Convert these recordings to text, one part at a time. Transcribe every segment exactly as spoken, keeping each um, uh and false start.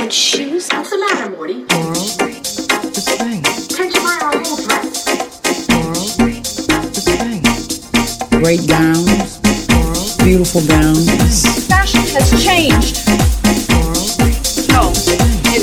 and shoes? What's the matter, Morty? Laurel, the thing. Can't you buy our whole dress? Laurel, the thing. Great gowns. Laurel, beautiful gowns. Fashion has changed. Laurel, No, it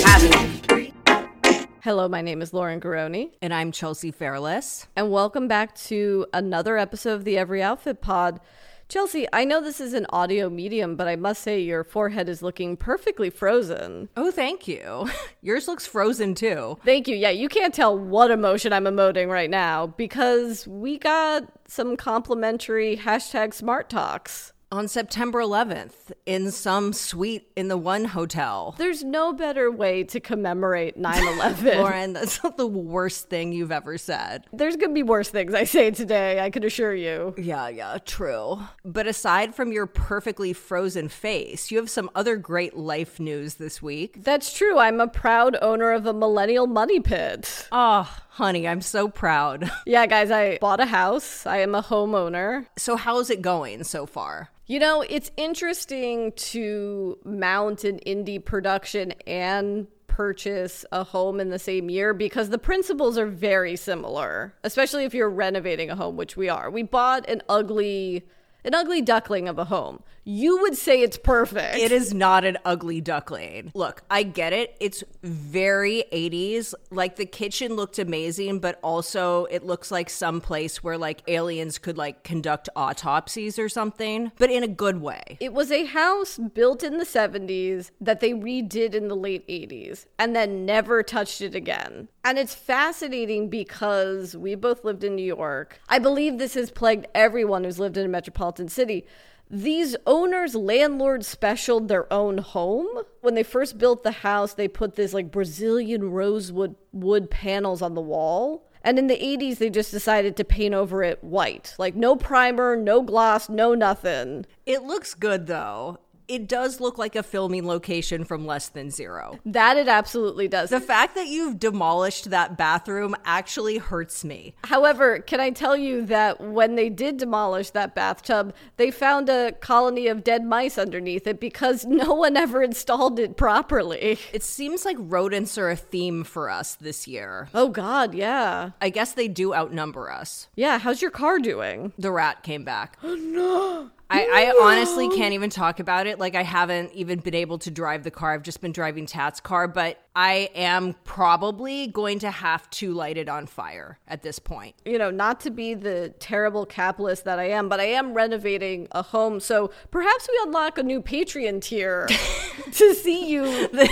hasn't. Hello, my name is Lauren Garoni. And I'm Chelsea Fairless. And welcome back to another episode of the Every Outfit Pod. Chelsea, I know this is an audio medium, but I must say your forehead is looking perfectly frozen. Oh, thank you. Yours looks frozen too. Thank you. Yeah, you can't tell what emotion I'm emoting right now because we got some complimentary hashtag smart talks. On September eleventh, in some suite in the One Hotel. There's no better way to commemorate nine eleven. Lauren, that's not the worst thing you've ever said. There's going to be worse things I say today, I can assure you. Yeah, yeah, true. But aside from your perfectly frozen face, you have some other great life news this week. That's true. I'm a proud owner of a millennial money pit. Oh, honey, I'm so proud. Yeah, guys, I bought a house. I am a homeowner. So how's it going so far? You know, it's interesting to mount an indie production and purchase a home in the same year because the principles are very similar, especially if you're renovating a home, which we are. We bought an ugly, an ugly duckling of a home. You would say it's perfect. It is not an ugly duckling. Look, I get it. It's very eighties. Like the kitchen looked amazing, but also it looks like some place where like aliens could like conduct autopsies or something, but in a good way. It was a house built in the seventies that they redid in the late eighties and then never touched it again. And it's fascinating because we both lived in New York. I believe this has plagued everyone who's lived in a metropolitan city. These owners, landlords specialed their own home. When they first built the house, they put this like Brazilian rosewood wood panels on the wall. And in the eighties, they just decided to paint over it white. Like no primer, no gloss, no nothing. It looks good though. It does look like a filming location from Less Than Zero. That it absolutely does. The fact that you've demolished that bathroom actually hurts me. However, can I tell you that when they did demolish that bathtub, they found a colony of dead mice underneath it because no one ever installed it properly. It seems like rodents are a theme for us this year. Oh God, yeah. I guess they do outnumber us. Yeah, how's your car doing? The rat came back. Oh no. I, I honestly can't even talk about it. Like, I haven't even been able to drive the car. I've just been driving Tat's car, but I am probably going to have to light it on fire at this point. You know, not to be the terrible capitalist that I am, but I am renovating a home. So perhaps we unlock a new Patreon tier to see you.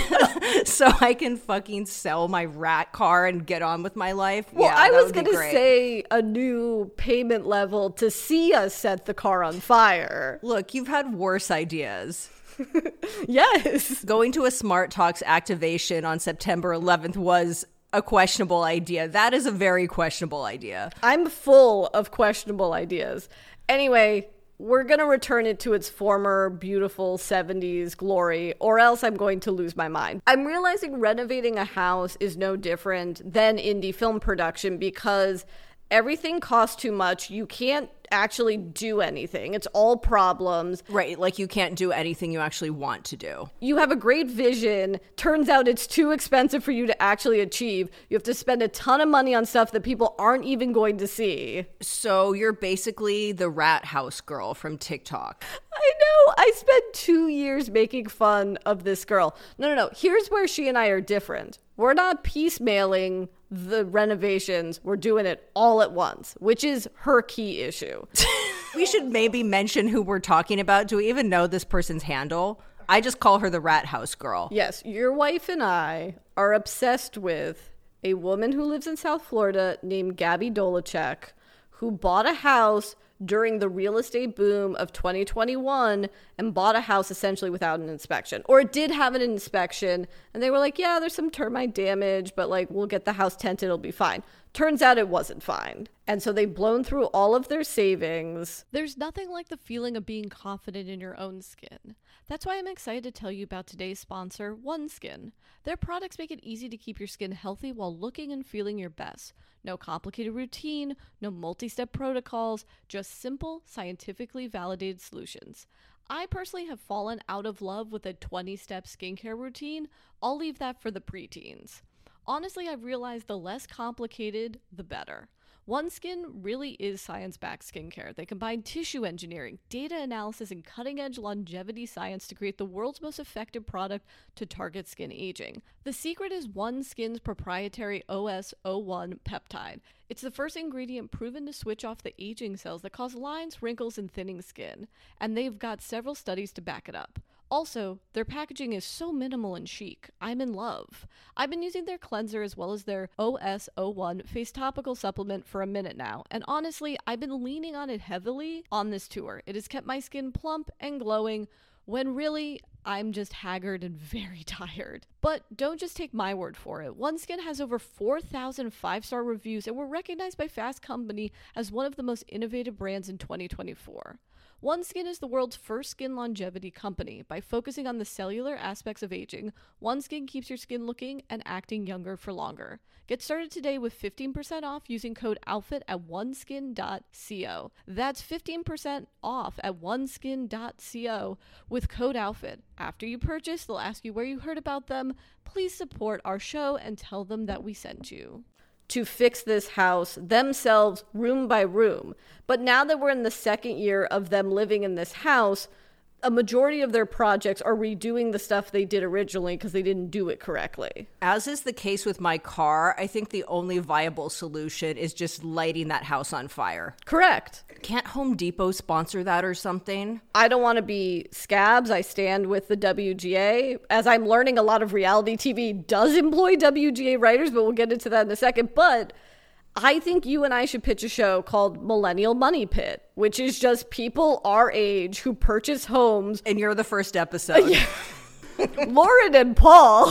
So I can fucking sell my rat car and get on with my life. Well, yeah, I that was would be going to great. say a new payment level to see us set the car on fire. Look, you've had worse ideas. Yes. Going to a Smart Talks activation on September eleventh was a questionable idea. That is a very questionable idea. I'm full of questionable ideas. Anyway, we're going to return it to its former beautiful seventies glory, or else I'm going to lose my mind. I'm realizing renovating a house is no different than indie film production because everything costs too much. You can't actually do anything. It's all problems. Right, like you can't do anything you actually want to do. You have a great vision. Turns out it's too expensive for you to actually achieve. You have to spend a ton of money on stuff that people aren't even going to see. So you're basically the rat house girl from TikTok. I know. I spent two years making fun of this girl. No, no, no. Here's where she and I are different. We're not piecemealing the renovations. We're doing it all at once, which is her key issue. We should maybe mention who we're talking about. Do we even know this person's handle? I just call her the rat house girl. Yes, your wife and I are obsessed with a woman who lives in South Florida named Gabby Dolacek, who bought a house during the real estate boom of twenty twenty-one and bought a house essentially without an inspection. Or it did have an inspection, and they were like, yeah, there's some termite damage, but like, we'll get the house tented, it'll be fine. Turns out it wasn't fine. And so they've blown through all of their savings. There's nothing like the feeling of being confident in your own skin. That's why I'm excited to tell you about today's sponsor, OneSkin. Their products make it easy to keep your skin healthy while looking and feeling your best. No complicated routine, no multi-step protocols, just simple, scientifically validated solutions. I personally have fallen out of love with a twenty-step skincare routine. I'll leave that for the preteens. Honestly, I've realized the less complicated, the better. OneSkin really is science-backed skincare. They combine tissue engineering, data analysis, and cutting-edge longevity science to create the world's most effective product to target skin aging. The secret is OneSkin's proprietary O S zero one peptide. It's the first ingredient proven to switch off the aging cells that cause lines, wrinkles, and thinning skin, and they've got several studies to back it up. Also, their packaging is so minimal and chic. I'm in love. I've been using their cleanser as well as their O S zero one face topical supplement for a minute now, and honestly, I've been leaning on it heavily on this tour. It has kept my skin plump and glowing when really I'm just haggard and very tired. But don't just take my word for it. OneSkin has over four thousand five-star reviews and were recognized by Fast Company as one of the most innovative brands in twenty twenty-four. OneSkin is the world's first skin longevity company. By focusing on the cellular aspects of aging, OneSkin keeps your skin looking and acting younger for longer. Get started today with fifteen percent off using code OUTFIT at oneskin dot co. That's fifteen percent off at oneskin dot co with code OUTFIT. After you purchase, they'll ask you where you heard about them. Please support our show and tell them that we sent you. To fix this house themselves room by room. But now that we're in the second year of them living in this house, a majority of their projects are redoing the stuff they did originally because they didn't do it correctly. As is the case with my car, I think the only viable solution is just lighting that house on fire. Correct. Can't Home Depot sponsor that or something? I don't want to be scabs. I stand with the W G A. As I'm learning, a lot of reality T V does employ W G A writers, but we'll get into that in a second. But I think you and I should pitch a show called Millennial Money Pit, which is just people our age who purchase homes. And you're the first episode. Yeah. Lauren and Paul.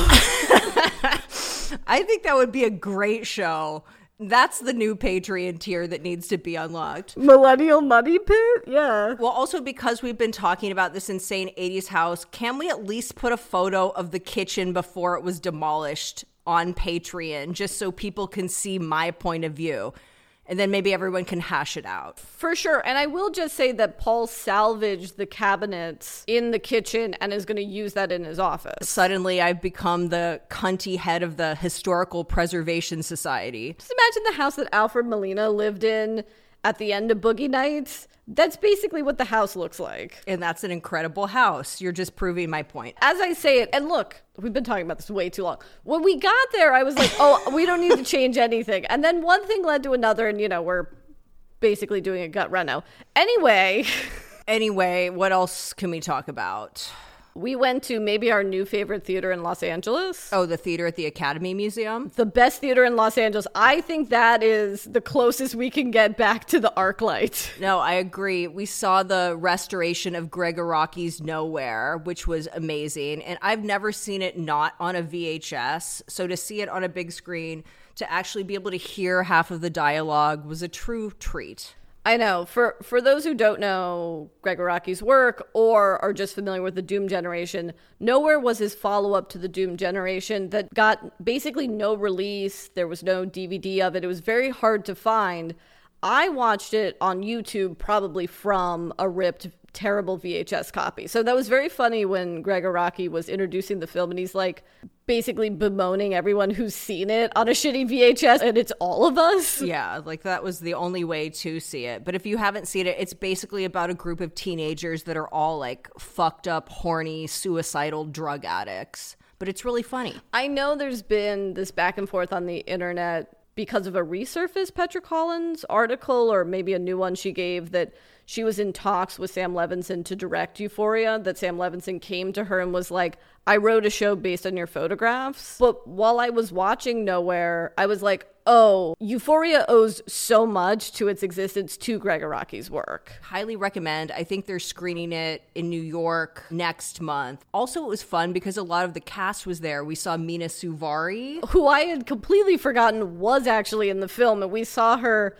I think that would be a great show. That's the new Patreon tier that needs to be unlocked. Millennial Money Pit? Yeah. Well, also because we've been talking about this insane eighties house, can we at least put a photo of the kitchen before it was demolished on Patreon, just so people can see my point of view? And then maybe everyone can hash it out. For sure. And I will just say that Paul salvaged the cabinets in the kitchen and is going to use that in his office. Suddenly, I've become the cunty head of the Historical Preservation Society. Just imagine the house that Alfred Molina lived in at the end of Boogie Nights. That's basically what the house looks like. And that's an incredible house. You're just proving my point. As I say it, and look, we've been talking about this way too long. When we got there, I was like, oh, we don't need to change anything. And then one thing led to another, and, you know, we're basically doing a gut reno. Anyway. Anyway, what else can we talk about? We went to maybe our new favorite theater in Los Angeles. Oh, the theater at the Academy Museum? The best theater in Los Angeles. I think that is the closest we can get back to the ArcLight. No, I agree. We saw the restoration of Greg Araki's Nowhere, which was amazing. And I've never seen it not on a V H S. So to see it on a big screen, to actually be able to hear half of the dialogue was a true treat. I know. For for those who don't know Greg Araki's work or are just familiar with the Doom Generation, Nowhere was his follow-up to the Doom Generation that got basically no release. There was no D V D of it. It was very hard to find. I watched it on YouTube probably from a ripped, terrible V H S copy. So that was very funny when Greg Araki was introducing the film and he's like basically bemoaning everyone who's seen it on a shitty V H S, and it's all of us. Yeah, like that was the only way to see it. But if you haven't seen it, it's basically about a group of teenagers that are all like fucked up, horny, suicidal drug addicts. But it's really funny. I know there's been this back and forth on the internet because of a resurfaced Petra Collins article, or maybe a new one she gave, that she was in talks with Sam Levinson to direct Euphoria, that Sam Levinson came to her and was like, I wrote a show based on your photographs. But while I was watching Nowhere, I was like, oh, Euphoria owes so much to its existence to Greg Araki's work. Highly recommend. I think they're screening it in New York next month. Also, it was fun because a lot of the cast was there. We saw Mina Suvari, who I had completely forgotten was actually in the film, and we saw her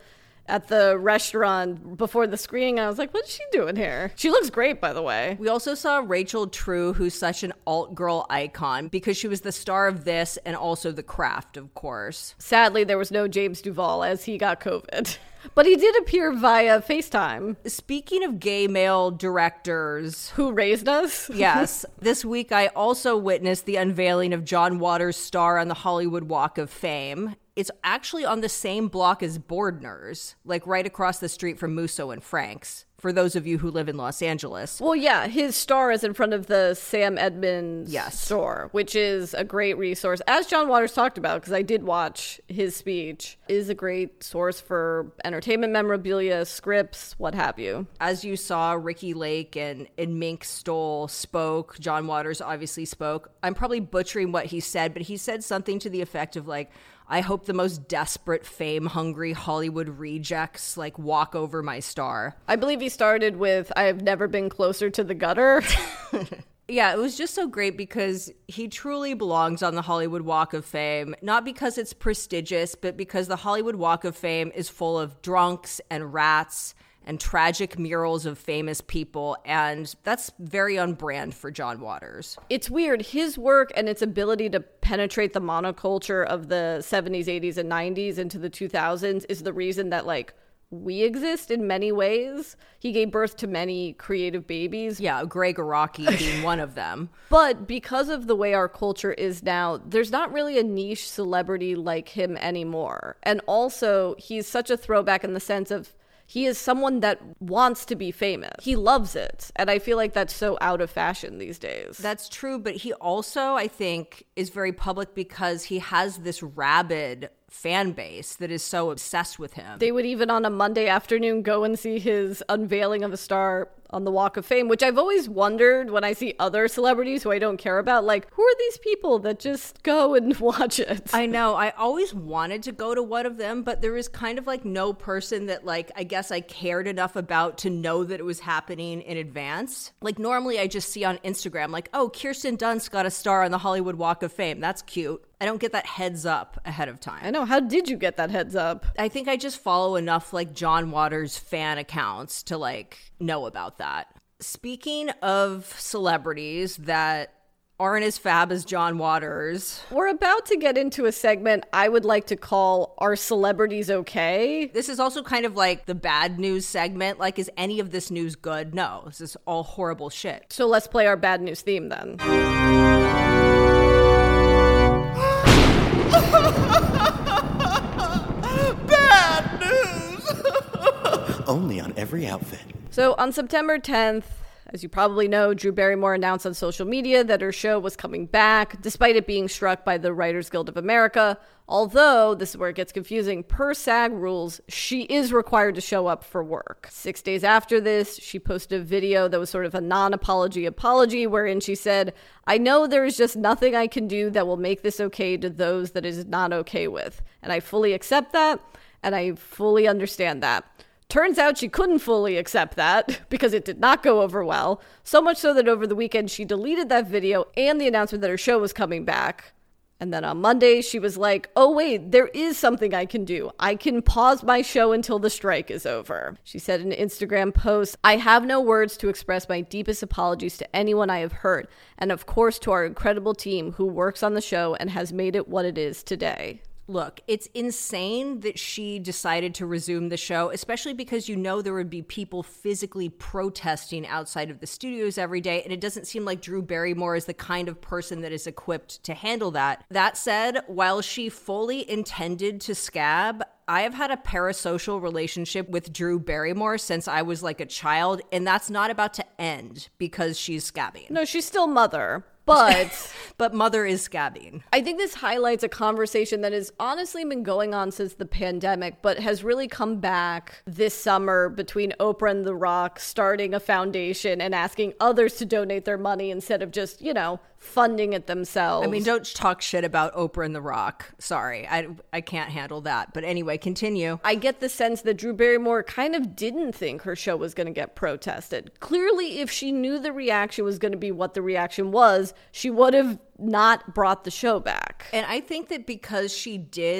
at the restaurant before the screening. I was like, what's she doing here? She looks great, by the way. We also saw Rachel True, who's such an alt-girl icon because she was the star of this and also The Craft, of course. Sadly, there was no James Duval as he got COVID. But he did appear via FaceTime. Speaking of gay male directors who raised us. Yes. This week, I also witnessed the unveiling of John Waters' star on the Hollywood Walk of Fame. It's actually on the same block as Bordner's, like right across the street from Musso and Frank's, for those of you who live in Los Angeles. Well, yeah, his star is in front of the Sam Edmonds yes. store, which is a great resource. As John Waters talked about, because I did watch his speech, is a great source for entertainment memorabilia, scripts, what have you. As you saw, Ricky Lake and, and Mink Stoll spoke. John Waters obviously spoke. I'm probably butchering what he said, but he said something to the effect of like, I hope the most desperate, fame-hungry Hollywood rejects, like, walk over my star. I believe he started with, I have never been closer to the gutter. Yeah, it was just so great because he truly belongs on the Hollywood Walk of Fame, not because it's prestigious, but because the Hollywood Walk of Fame is full of drunks and rats and tragic murals of famous people, and that's very on brand for John Waters. It's weird. His work and its ability to penetrate the monoculture of the seventies, eighties, and nineties into the two thousands is the reason that, like, we exist in many ways. He gave birth to many creative babies. Yeah, Greg Araki being one of them. But because of the way our culture is now, there's not really a niche celebrity like him anymore. And also, he's such a throwback in the sense of he is someone that wants to be famous. He loves it. And I feel like that's so out of fashion these days. That's true. But he also, I think, is very public because he has this rabid fan base that is so obsessed with him. They would even on a Monday afternoon go and see his unveiling of a star on the Walk of Fame, which I've always wondered when I see other celebrities who I don't care about, like, who are these people that just go and watch it? I know. I always wanted to go to one of them, but there was kind of like no person that, like, I guess I cared enough about to know that it was happening in advance. Like, normally I just see on Instagram, like, oh, Kirsten Dunst got a star on the Hollywood Walk of Fame. That's cute. I don't get that heads up ahead of time. I know. How did you get that heads up? I think I just follow enough like John Waters fan accounts to like know about that. Speaking of celebrities that aren't as fab as John Waters, we're about to get into a segment I would like to call Are Celebrities Okay? This is also kind of like the bad news segment. Like, is any of this news good? No, this is all horrible shit. So let's play our bad news theme then. Bad news! Only on Every Outfit. So on September tenth, as you probably know, Drew Barrymore announced on social media that her show was coming back, despite it being struck by the Writers Guild of America. Although, this is where it gets confusing, per SAG rules, she is required to show up for work. Six days after this, she posted a video that was sort of a non-apology apology, wherein she said, I know there is just nothing I can do that will make this okay to those that it is not okay with. And I fully accept that, and I fully understand that. Turns out she couldn't fully accept that because it did not go over well. So much so that over the weekend, she deleted that video and the announcement that her show was coming back. And then on Monday, she was like, oh, wait, there is something I can do. I can pause my show until the strike is over. She said in an Instagram post, I have no words to express my deepest apologies to anyone I have hurt. And of course, to our incredible team who works on the show and has made it what it is today. Look, it's insane that she decided to resume the show, especially because you know there would be people physically protesting outside of the studios every day, and it doesn't seem like Drew Barrymore is the kind of person that is equipped to handle that. That said, while she fully intended to scab, I have had a parasocial relationship with Drew Barrymore since I was like a child, and that's not about to end because she's scabbing. No, she's still Mother. But but Mother is scabbing. I think this highlights a conversation that has honestly been going on since the pandemic, but has really come back this summer between Oprah and The Rock starting a foundation and asking others to donate their money instead of just, you know, funding it themselves. I mean, don't talk shit about Oprah and The Rock. Sorry, I, I can't handle that. But anyway, continue. I get the sense that Drew Barrymore kind of didn't think her show was going to get protested. Clearly, if she knew the reaction was going to be what the reaction was, she would have not brought the show back. And I think that because she did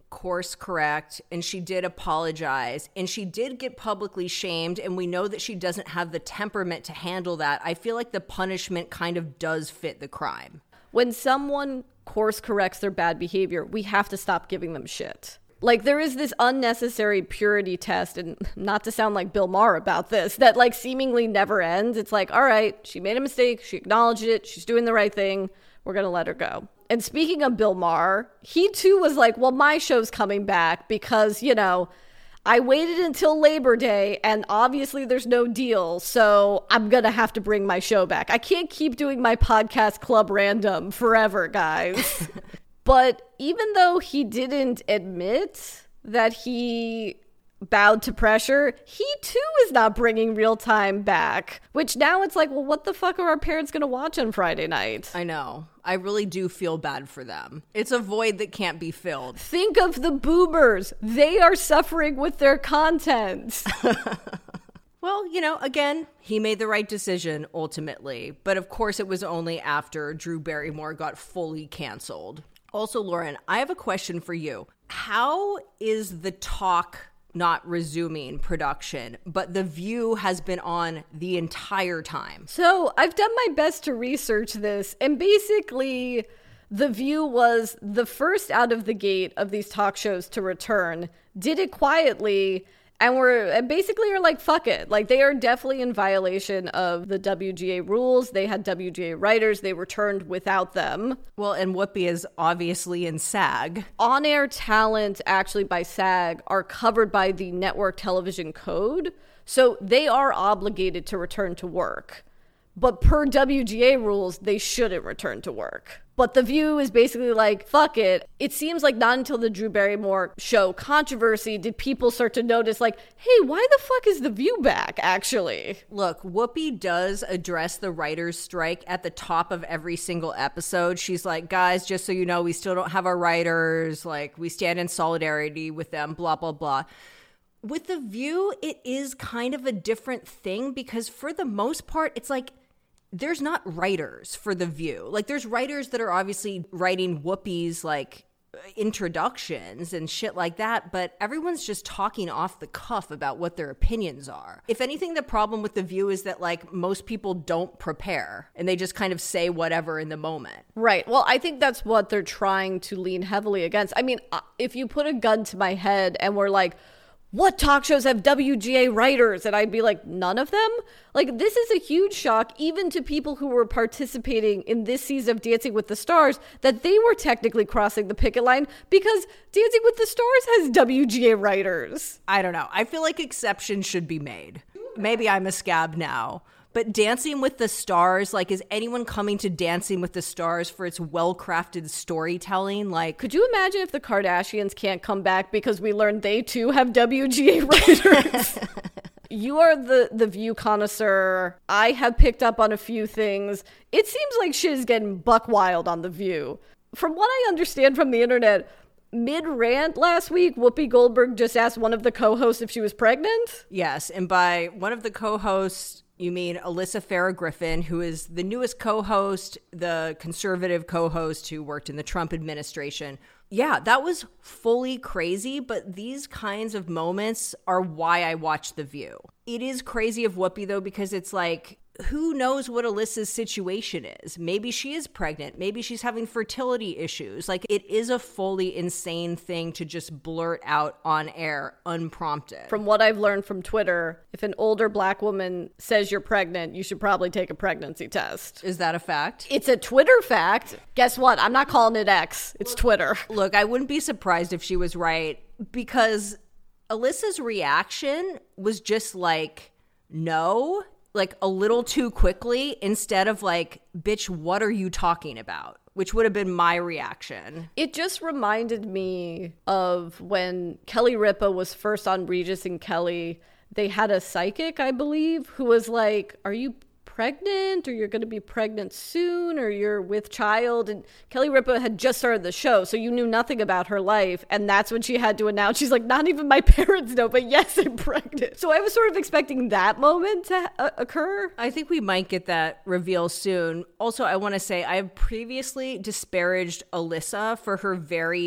course correct, and she did apologize, and she did get publicly shamed, and we know that she doesn't have the temperament to handle that. I feel like the punishment kind of does fit the crime. When someone course corrects their bad behavior, we have to stop giving them shit. Like, there is this unnecessary purity test, and not to sound like Bill Maher about this, that like seemingly never ends. It's like, all right, she made a mistake, she acknowledged it, she's doing the right thing, we're gonna let her go. And speaking of Bill Maher, he too was like, well, my show's coming back because, you know, I waited until Labor Day and obviously there's no deal, so I'm going to have to bring my show back. I can't keep doing my podcast Club Random forever, guys. But even though he didn't admit that he bowed to pressure, he too is not bringing Real Time back, which now it's like, well, what the fuck are our parents going to watch on Friday night? I know. I really do feel bad for them. It's a void that can't be filled. Think of the boomers. They are suffering with their content. Well, you know, again, he made the right decision ultimately. But of course, it was only after Drew Barrymore got fully canceled. Also, Lauren, I have a question for you. How is the talk not resuming production, but The View has been on the entire time? So I've done my best to research this, and basically The View was the first out of the gate of these talk shows to return, did it quietly, and we're and basically are like, fuck it. Like, they are definitely in violation of the W G A rules. They had W G A writers. They returned without them. Well, and Whoopi is obviously in SAG. On-air talent, actually, by SAG, are covered by the network television code. So they are obligated to return to work. But per W G A rules, they shouldn't return to work. But The View is basically like, fuck it. It seems like not until the Drew Barrymore show controversy did people start to notice, like, hey, why the fuck is The View back, actually? Look, Whoopi does address the writer's strike at the top of every single episode. She's like, guys, just so you know, we still don't have our writers. Like, we stand in solidarity with them, blah, blah, blah. With The View, it is kind of a different thing because for the most part, it's like, there's not writers for The View. Like, there's writers that are obviously writing Whoopi's, like, introductions and shit like that, but everyone's just talking off the cuff about what their opinions are. If anything, the problem with The View is that, like, most people don't prepare and they just kind of say whatever in the moment. Right. Well, I think that's what they're trying to lean heavily against. I mean, if you put a gun to my head and we're like, what talk shows have W G A writers? And I'd be like, none of them? Like, this is a huge shock, even to people who were participating in this season of Dancing with the Stars, that they were technically crossing the picket line because Dancing with the Stars has W G A writers. I don't know. I feel like exceptions should be made. Maybe I'm a scab now. But Dancing with the Stars, like, is anyone coming to Dancing with the Stars for its well-crafted storytelling? Like, could you imagine if the Kardashians can't come back because we learned they too have W G A writers? You are the, the View connoisseur. I have picked up on a few things. It seems like shit is getting buck wild on The View. From what I understand from the internet, mid-rant last week, Whoopi Goldberg just asked one of the co-hosts if she was pregnant. Yes, and by one of the co-hosts, you mean Alyssa Farah Griffin, who is the newest co-host, the conservative co-host who worked in the Trump administration. Yeah, that was fully crazy, but these kinds of moments are why I watch The View. It is crazy of Whoopi, though, because it's like, who knows what Alyssa's situation is? Maybe she is pregnant. Maybe she's having fertility issues. Like, it is a fully insane thing to just blurt out on air unprompted. From what I've learned from Twitter, if an older black woman says you're pregnant, you should probably take a pregnancy test. Is that a fact? It's a Twitter fact. Guess what? I'm not calling it X. It's Twitter. Look, I wouldn't be surprised if she was right, because Alyssa's reaction was just like, no, like a little too quickly, instead of like, bitch, what are you talking about? Which would have been my reaction. It just reminded me of when Kelly Ripa was first on Regis and Kelly. They had a psychic, I believe, who was like, are you pregnant, or you're going to be pregnant soon, or you're with child? And Kelly Ripa had just started the show, so you knew nothing about her life, and that's when she had to announce, she's like, not even my parents know, but yes, I'm pregnant. So I was sort of expecting that moment to uh, occur. I think we might get that reveal soon. Also, I want to say I have previously disparaged Alyssa for her very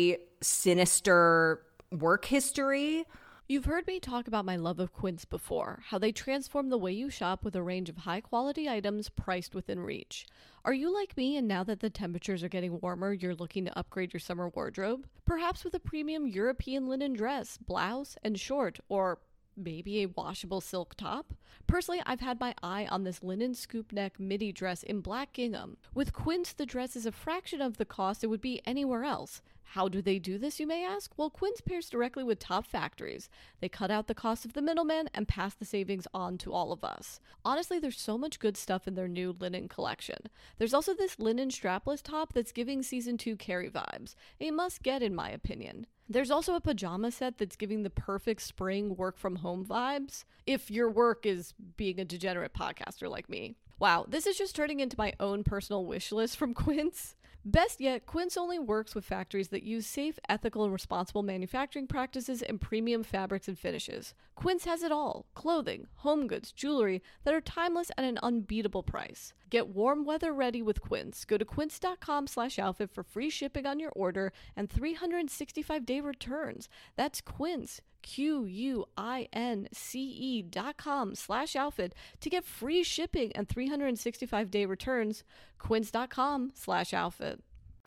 sinister work history. You've heard me talk about my love of Quince before, how they transform the way you shop with a range of high-quality items priced within reach. Are you like me, and now that the temperatures are getting warmer, you're looking to upgrade your summer wardrobe? Perhaps with a premium European linen dress, blouse, and short, or maybe a washable silk top? Personally, I've had my eye on this linen scoop neck midi dress in black gingham. With Quince, the dress is a fraction of the cost it would be anywhere else. How do they do this, you may ask? Well, Quince pairs directly with top factories. They cut out the cost of the middleman and pass the savings on to all of us. Honestly, there's so much good stuff in their new linen collection. There's also this linen strapless top that's giving season two Carrie vibes. A must get, in my opinion. There's also a pajama set that's giving the perfect spring work from home vibes, if your work is being a degenerate podcaster like me. Wow, this is just turning into my own personal wish list from Quince. Best yet, Quince only works with factories that use safe, ethical, and responsible manufacturing practices and premium fabrics and finishes. Quince has it all: clothing, home goods, jewelry that are timeless at an unbeatable price. Get warm weather ready with Quince. Go to quince.com slash outfit for free shipping on your order and three hundred sixty-five day returns. That's Quince, Q U I N C E dot com slash outfit to get free shipping and three hundred sixty-five day returns. Quince.com slash outfit.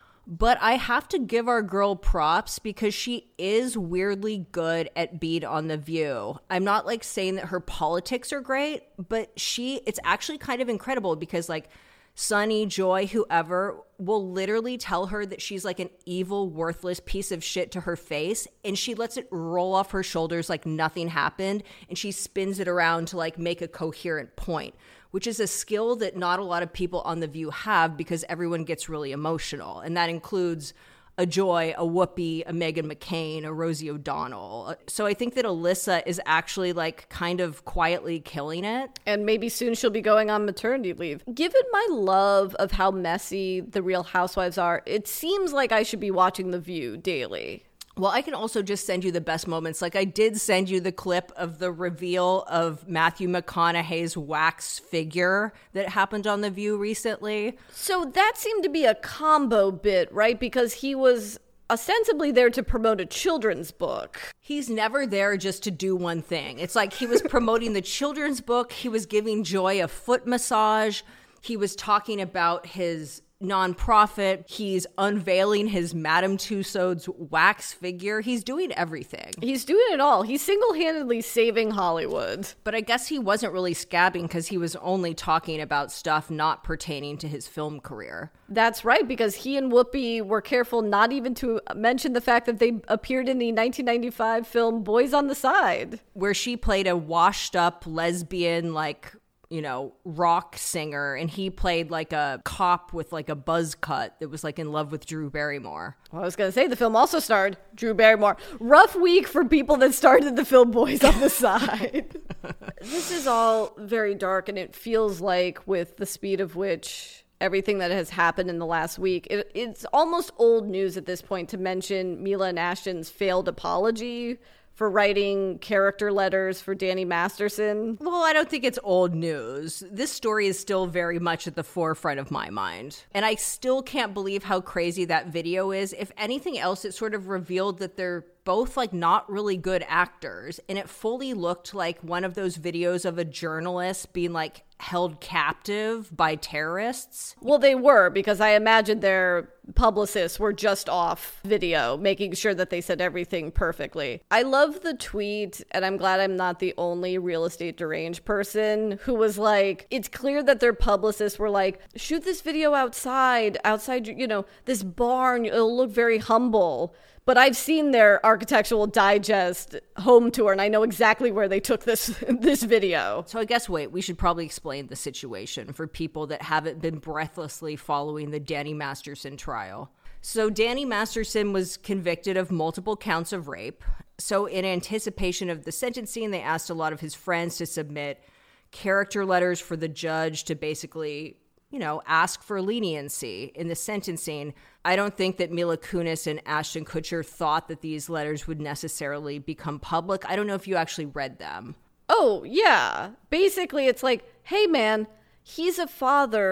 But I have to give our girl props because she is weirdly good at Beat on The View. I'm not like saying that her politics are great, but she, it's actually kind of incredible because like Sunny, Joy, whoever will literally tell her that she's like an evil, worthless piece of shit to her face, and she lets it roll off her shoulders like nothing happened, and she spins it around to like make a coherent point, which is a skill that not a lot of people on The View have because everyone gets really emotional, and that includes a Joy, a Whoopi, a Meghan McCain, a Rosie O'Donnell. So I think that Alyssa is actually like kind of quietly killing it. And maybe soon she'll be going on maternity leave. Given my love of how messy the Real Housewives are, it seems like I should be watching The View daily. Well, I can also just send you the best moments. Like I did send you the clip of the reveal of Matthew McConaughey's wax figure that happened on The View recently. So that seemed to be a combo bit, right? Because he was ostensibly there to promote a children's book. He's never there just to do one thing. It's like he was promoting the children's book. He was giving Joy a foot massage. He was talking about his nonprofit. He's unveiling his Madame Tussauds wax figure. He's doing everything. He's doing it all. He's single-handedly saving Hollywood. But I guess he wasn't really scabbing because he was only talking about stuff not pertaining to his film career. That's right, because he and Whoopi were careful not even to mention the fact that they appeared in the nineteen ninety-five film Boys on the Side, where she played a washed-up lesbian, like, you know, rock singer, and he played like a cop with like a buzz cut that was like in love with Drew Barrymore. Well, I was going to say the film also starred Drew Barrymore. Rough week for people that started the film Boys on the Side. This is all very dark, and it feels like with the speed of which everything that has happened in the last week, it, it's almost old news at this point to mention Mila and Ashton's failed apology for writing character letters for Danny Masterson. Well, I don't think it's old news. This story is still very much at the forefront of my mind. And I still can't believe how crazy that video is. If anything else, it sort of revealed that they're both like not really good actors. And it fully looked like one of those videos of a journalist being like held captive by terrorists. Well, they were, because I imagine their publicists were just off video, making sure that they said everything perfectly. I love the tweet, and I'm glad I'm not the only real estate deranged person who was like, it's clear that their publicists were like, shoot this video outside, outside, you know, this barn, it'll look very humble. But I've seen their Architectural Digest home tour, and I know exactly where they took this this video. So I guess, wait, we should probably explain the situation for people that haven't been breathlessly following the Danny Masterson trial. So Danny Masterson was convicted of multiple counts of rape. So in anticipation of the sentencing, they asked a lot of his friends to submit character letters for the judge to basically, you know, ask for leniency in the sentencing. I don't think that Mila Kunis and Ashton Kutcher thought that these letters would necessarily become public. I don't know if you actually read them. Oh, yeah. Basically, it's like, hey, man, he's a father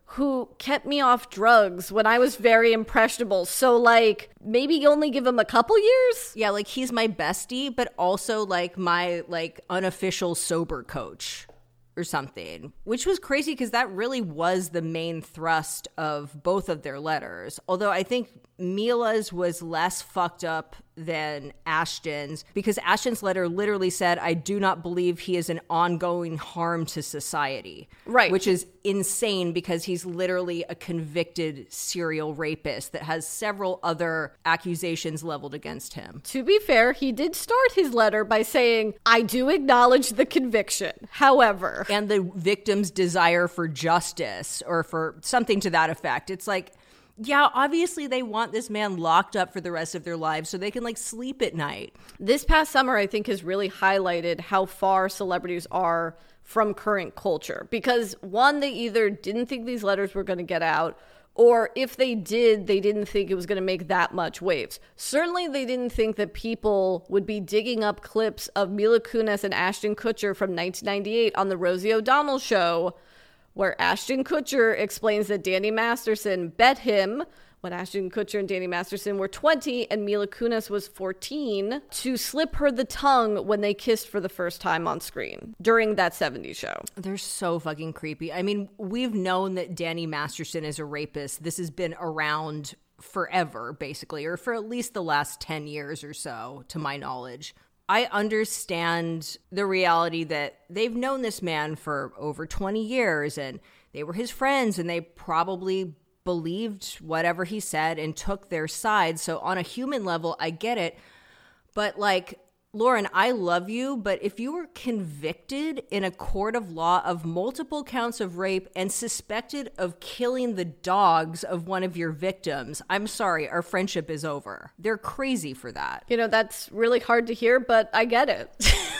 who kept me off drugs when I was very impressionable. So, like, maybe only give him a couple years? Yeah, like, he's my bestie, but also, like, my, like, unofficial sober coach or something, which was crazy because that really was the main thrust of both of their letters. Although I think Mila's was less fucked up than Ashton's, because Ashton's letter literally said, I do not believe he is an ongoing harm to society. Right. Which is insane because he's literally a convicted serial rapist that has several other accusations leveled against him. To be fair, he did start his letter by saying, I do acknowledge the conviction. However, and the victim's desire for justice, or for something to that effect. It's like, yeah, obviously they want this man locked up for the rest of their lives so they can, like, sleep at night. This past summer, I think, has really highlighted how far celebrities are from current culture. Because, one, they either didn't think these letters were going to get out, or if they did, they didn't think it was going to make that much waves. Certainly, they didn't think that people would be digging up clips of Mila Kunis and Ashton Kutcher from nineteen ninety-eight on the Rosie O'Donnell show, where Ashton Kutcher explains that Danny Masterson bet him when Ashton Kutcher and Danny Masterson were twenty and Mila Kunis was fourteen to slip her the tongue when they kissed for the first time on screen during that seventies show. They're so fucking creepy. I mean, we've known that Danny Masterson is a rapist. This has been around forever, basically, or for at least the last ten years or so, to my knowledge. I understand the reality that they've known this man for over twenty years and they were his friends and they probably believed whatever he said and took their side. So on a human level, I get it. But, like, Lauren, I love you, but if you were convicted in a court of law of multiple counts of rape and suspected of killing the dogs of one of your victims, I'm sorry, our friendship is over. They're crazy for that. You know, that's really hard to hear, but I get it.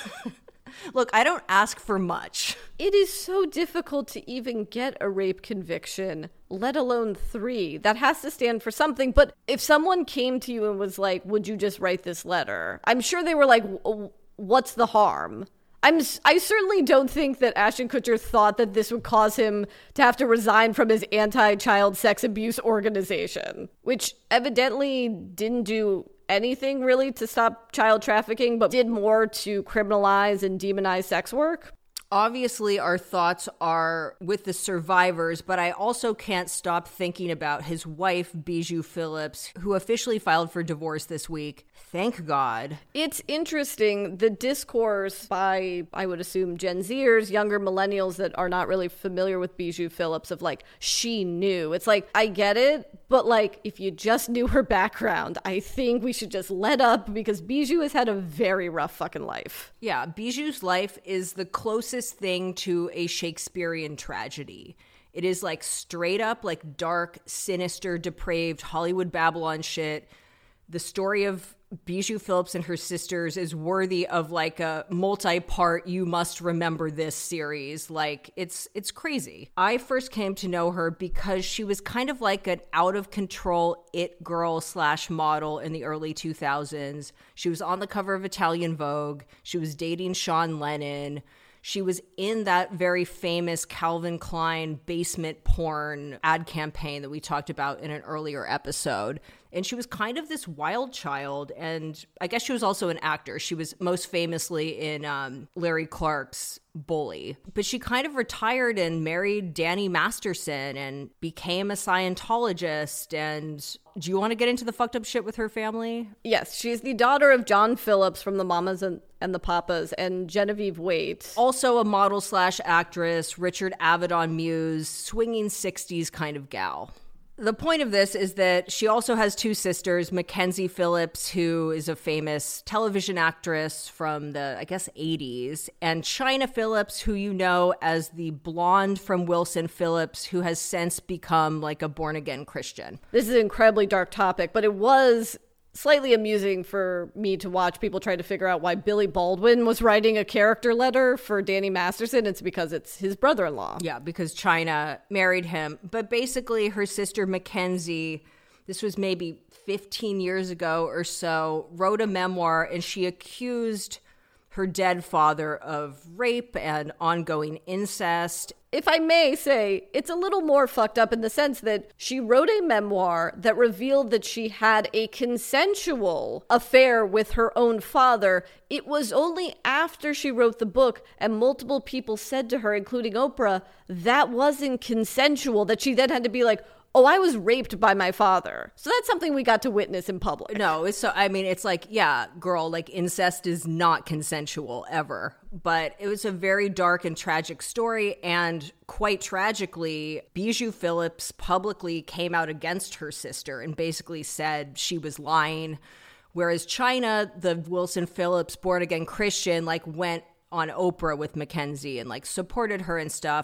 Look, I don't ask for much. It is so difficult to even get a rape conviction, let alone three. That has to stand for something. But if someone came to you and was like, would you just write this letter? I'm sure they were like, what's the harm? I'm, I certainly don't think that Ashton Kutcher thought that this would cause him to have to resign from his anti-child sex abuse organization, which evidently didn't do anything really to stop child trafficking, but did more to criminalize and demonize sex work. Obviously, our thoughts are with the survivors, but I also can't stop thinking about his wife, Bijou Phillips, who officially filed for divorce this week. Thank God. It's interesting, the discourse by, I would assume, Gen Zers, younger millennials that are not really familiar with Bijou Phillips, of like, she knew. It's like, I get it, but like, if you just knew her background, I think we should just let up, because Bijou has had a very rough fucking life. Yeah, Bijou's life is the closest thing to a Shakespearean tragedy. It is like straight up, like dark, sinister, depraved Hollywood Babylon shit. The story of Bijou Phillips and her sisters is worthy of like a multi-part You Must Remember This series. Like, it's it's crazy. I first came to know her because she was kind of like an out-of-control it girl slash model in the early two thousands. She was on the cover of Italian Vogue. She was dating Sean Lennon. She was in that very famous Calvin Klein basement porn ad campaign that we talked about in an earlier episode. And she was kind of this wild child. And I guess she was also an actor. She was most famously in um, Larry Clark's Bully. But she kind of retired and married Danny Masterson and became a Scientologist. And do you want to get into the fucked up shit with her family? Yes, she's the daughter of John Phillips from the Mamas and, and the Papas and Genevieve Waite. Also a model slash actress, Richard Avedon muse, swinging sixties kind of gal. The point of this is that she also has two sisters, Mackenzie Phillips, who is a famous television actress from the, I guess, eighties, and China Phillips, who you know as the blonde from Wilson Phillips, who has since become like a born-again Christian. This is an incredibly dark topic, but it was slightly amusing for me to watch people try to figure out why Billy Baldwin was writing a character letter for Danny Masterson. It's because it's his brother-in-law. Yeah, because China married him. But basically, her sister Mackenzie, this was maybe fifteen years ago or so, wrote a memoir, and she accused her dead father of rape and ongoing incest. If I may say, it's a little more fucked up in the sense that she wrote a memoir that revealed that she had a consensual affair with her own father. It was only after she wrote the book and multiple people said to her, including Oprah, that wasn't consensual, that she then had to be like, oh, I was raped by my father. So that's something we got to witness in public. No, it's so, I mean, it's like, yeah, girl, like incest is not consensual ever. But it was a very dark and tragic story. And quite tragically, Bijou Phillips publicly came out against her sister and basically said she was lying. Whereas China, the Wilson Phillips born again Christian, like went on Oprah with Mackenzie and like supported her and stuff.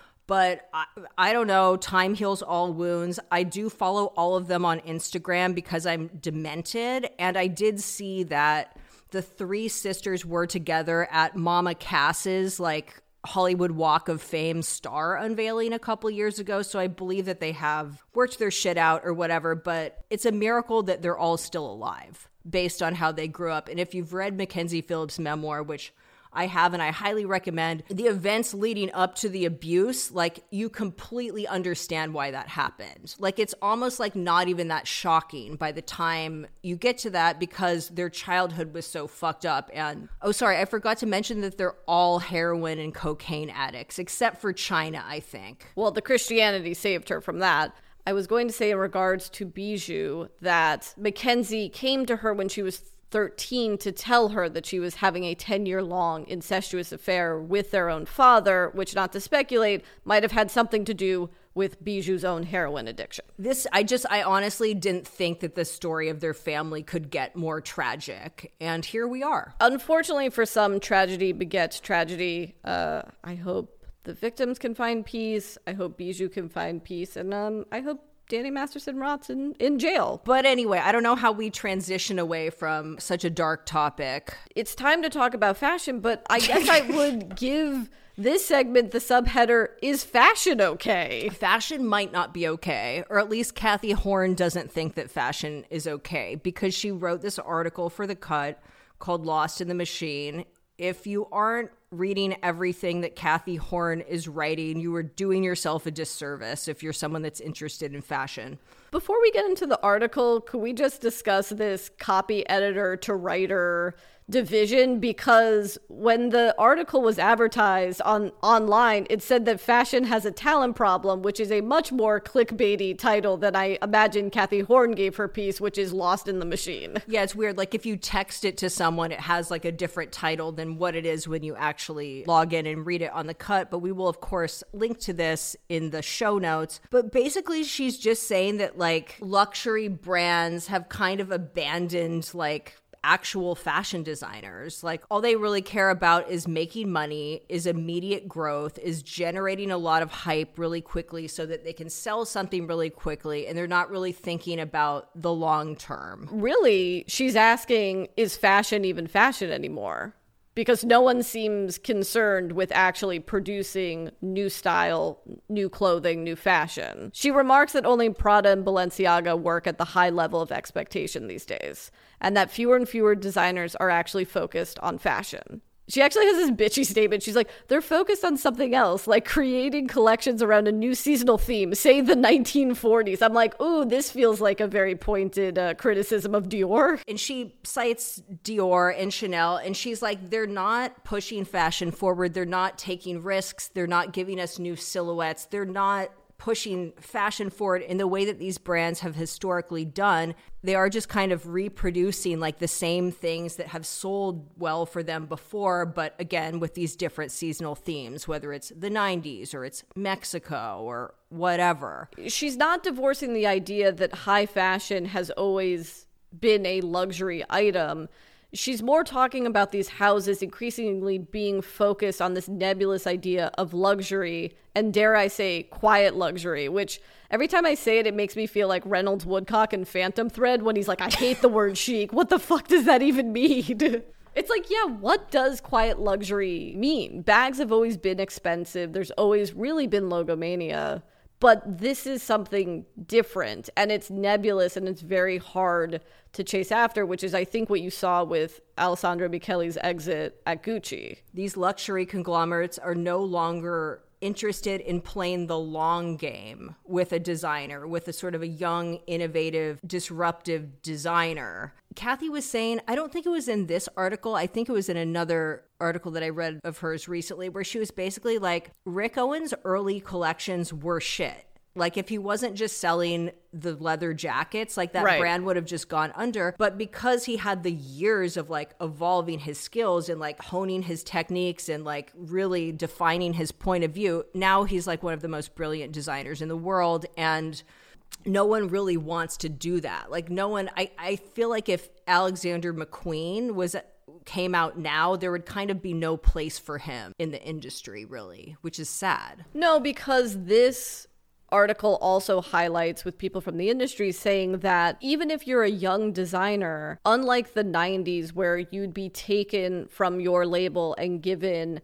But I, I don't know, time heals all wounds. I do follow all of them on Instagram because I'm demented. And I did see that the three sisters were together at Mama Cass's like Hollywood Walk of Fame star unveiling a couple years ago. So I believe that they have worked their shit out or whatever. But it's a miracle that they're all still alive based on how they grew up. And if you've read Mackenzie Phillips' memoir, which I have, and I highly recommend, the events leading up to the abuse, like you completely understand why that happened. Like it's almost like not even that shocking by the time you get to that because their childhood was so fucked up. And oh, sorry, I forgot to mention that they're all heroin and cocaine addicts, except for China, I think. Well, the Christianity saved her from that. I was going to say in regards to Bijou that Mackenzie came to her when she was thirteen to tell her that she was having a ten-year-long incestuous affair with their own father, which, not to speculate, might have had something to do with Bijou's own heroin addiction. This, I just, I honestly didn't think that the story of their family could get more tragic. And here we are. Unfortunately for some, tragedy begets tragedy. Uh, I hope the victims can find peace. I hope Bijou can find peace. And um, I hope Danny Masterson rots in, in jail. But anyway, I don't know how we transition away from such a dark topic. It's time to talk about fashion, but I guess I would give this segment the subheader, is fashion okay? Fashion might not be okay, or at least Kathy Horn doesn't think that fashion is okay because she wrote this article for The Cut called Lost in the Machine. If you aren't reading everything that Kathy Horn is writing, you are doing yourself a disservice if you're someone that's interested in fashion. Before we get into the article, could we just discuss this copy editor to writer division? Because when the article was advertised on online, it said that fashion has a talent problem, which is a much more clickbaity title than I imagine Kathy Horn gave her piece, which is Lost in the Machine. Yeah, it's weird. Like if you text it to someone, it has like a different title than what it is when you actually log in and read it on The Cut. But we will, of course, link to this in the show notes. But basically, she's just saying that like luxury brands have kind of abandoned like actual fashion designers. Like all they really care about is making money, is immediate growth, is generating a lot of hype really quickly so that they can sell something really quickly, and they're not really thinking about the long term. Really, she's asking, is fashion even fashion anymore? Because no one seems concerned with actually producing new style, new clothing, new fashion. She remarks that only Prada and Balenciaga work at the high level of expectation these days, and that fewer and fewer designers are actually focused on fashion. She actually has this bitchy statement. She's like, they're focused on something else, like creating collections around a new seasonal theme, say the nineteen forties. I'm like, ooh, this feels like a very pointed uh, criticism of Dior. And she cites Dior and Chanel, and she's like, they're not pushing fashion forward. They're not taking risks. They're not giving us new silhouettes. They're not pushing fashion forward in the way that these brands have historically done. They are just kind of reproducing like the same things that have sold well for them before, but again, with these different seasonal themes, whether it's the nineties or it's Mexico or whatever. She's not divorcing the idea that high fashion has always been a luxury item. She's more talking about these houses increasingly being focused on this nebulous idea of luxury and, dare I say, quiet luxury, which every time I say it, it makes me feel like Reynolds Woodcock in Phantom Thread when he's like, I hate the word chic. What the fuck does that even mean? It's like, yeah, what does quiet luxury mean? Bags have always been expensive. There's always really been logomania. But this is something different, and it's nebulous, and it's very hard to chase after, which is, I think, what you saw with Alessandro Michele's exit at Gucci. These luxury conglomerates are no longer interested in playing the long game with a designer, with a sort of a young, innovative, disruptive designer. Kathy was saying, I don't think it was in this article, I think it was in another article that I read of hers recently, where she was basically like, Rick Owens' early collections were shit. Like, if he wasn't just selling the leather jackets, like that right. brand would have just gone under. But because he had the years of like evolving his skills and like honing his techniques and like really defining his point of view, now he's like one of the most brilliant designers in the world. And no one really wants to do that. Like no one, I, I feel like if Alexander McQueen was came out now, there would kind of be no place for him in the industry, really, which is sad. No, because this article also highlights with people from the industry saying that even if you're a young designer, unlike the nineties where you'd be taken from your label and given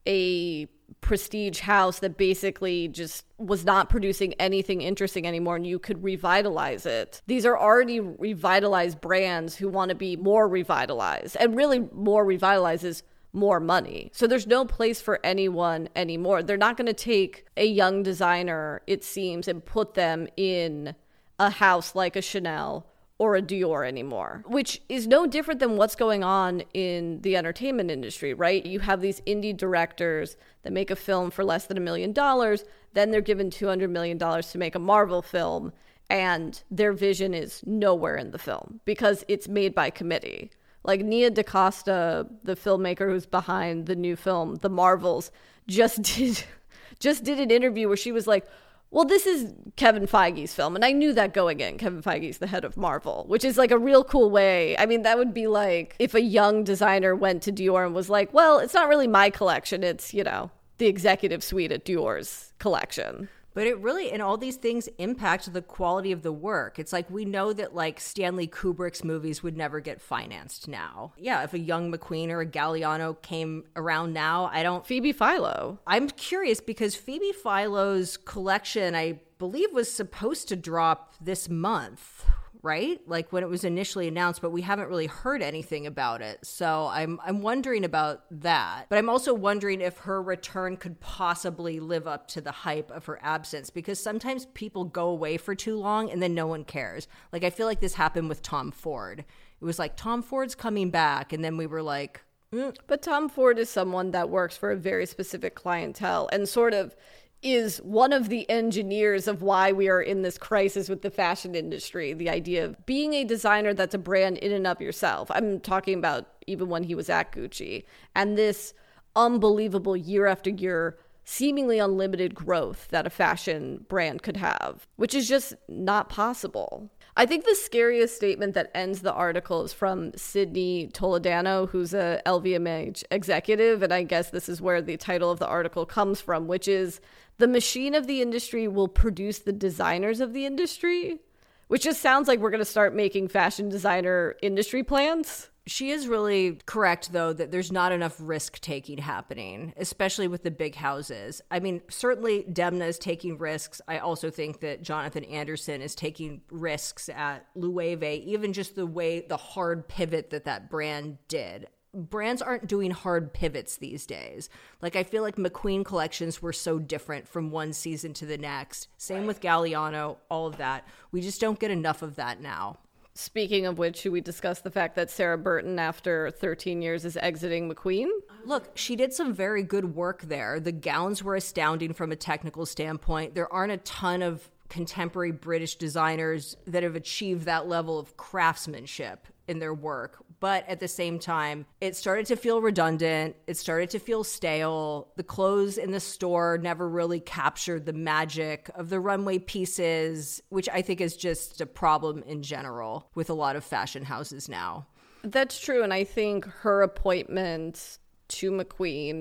a prestige house that basically just was not producing anything interesting anymore and you could revitalize it. These are already revitalized brands who want to be more revitalized, and really more revitalized is more money. So there's no place for anyone anymore. They're not going to take a young designer, it seems, and put them in a house like a Chanel or a Dior anymore, which is no different than what's going on in the entertainment industry, right? You have these indie directors that make a film for less than a million dollars, then they're given two hundred million dollars to make a Marvel film, and their vision is nowhere in the film because it's made by committee. Like Nia DaCosta, the filmmaker who's behind the new film, The Marvels, just did just did an interview where she was like, well, this is Kevin Feige's film. And I knew that going in. Kevin Feige's the head of Marvel, which is like a real cool way. I mean, that would be like if a young designer went to Dior and was like, well, it's not really my collection. It's, you know, the executive suite at Dior's collection. But it really, and all these things impact the quality of the work. It's like, we know that like Stanley Kubrick's movies would never get financed now. Yeah, if a young McQueen or a Galliano came around now, I don't... Phoebe Philo. I'm curious because Phoebe Philo's collection, I believe, was supposed to drop this month, right? Like when it was initially announced, but we haven't really heard anything about it. So I'm I'm wondering about that. But I'm also wondering if her return could possibly live up to the hype of her absence, because sometimes people go away for too long and then no one cares. Like I feel like this happened with Tom Ford. It was like, Tom Ford's coming back, and then we were like, mm. But Tom Ford is someone that works for a very specific clientele and sort of is one of the engineers of why we are in this crisis with the fashion industry. The idea of being a designer that's a brand in and of yourself. I'm talking about even when he was at Gucci. And this unbelievable year after year, seemingly unlimited growth that a fashion brand could have, which is just not possible. I think the scariest statement that ends the article is from Sydney Toledano, who's a L V M H executive, and I guess this is where the title of the article comes from, which is, the machine of the industry will produce the designers of the industry, which just sounds like we're going to start making fashion designer industry plans. She is really correct, though, that there's not enough risk-taking happening, especially with the big houses. I mean, certainly Demna is taking risks. I also think that Jonathan Anderson is taking risks at Loewe, even just the way, the hard pivot that that brand did. Brands aren't doing hard pivots these days. Like, I feel like McQueen collections were so different from one season to the next. Same with Galliano, all of that. We just don't get enough of that now. Speaking of which, should we discuss the fact that Sarah Burton, after thirteen years, is exiting McQueen? Look, she did some very good work there. The gowns were astounding from a technical standpoint. There aren't a ton of contemporary British designers that have achieved that level of craftsmanship in their work. But at the same time, it started to feel redundant. It started to feel stale. The clothes in the store never really captured the magic of the runway pieces, which I think is just a problem in general with a lot of fashion houses now. That's true. And I think her appointment to McQueen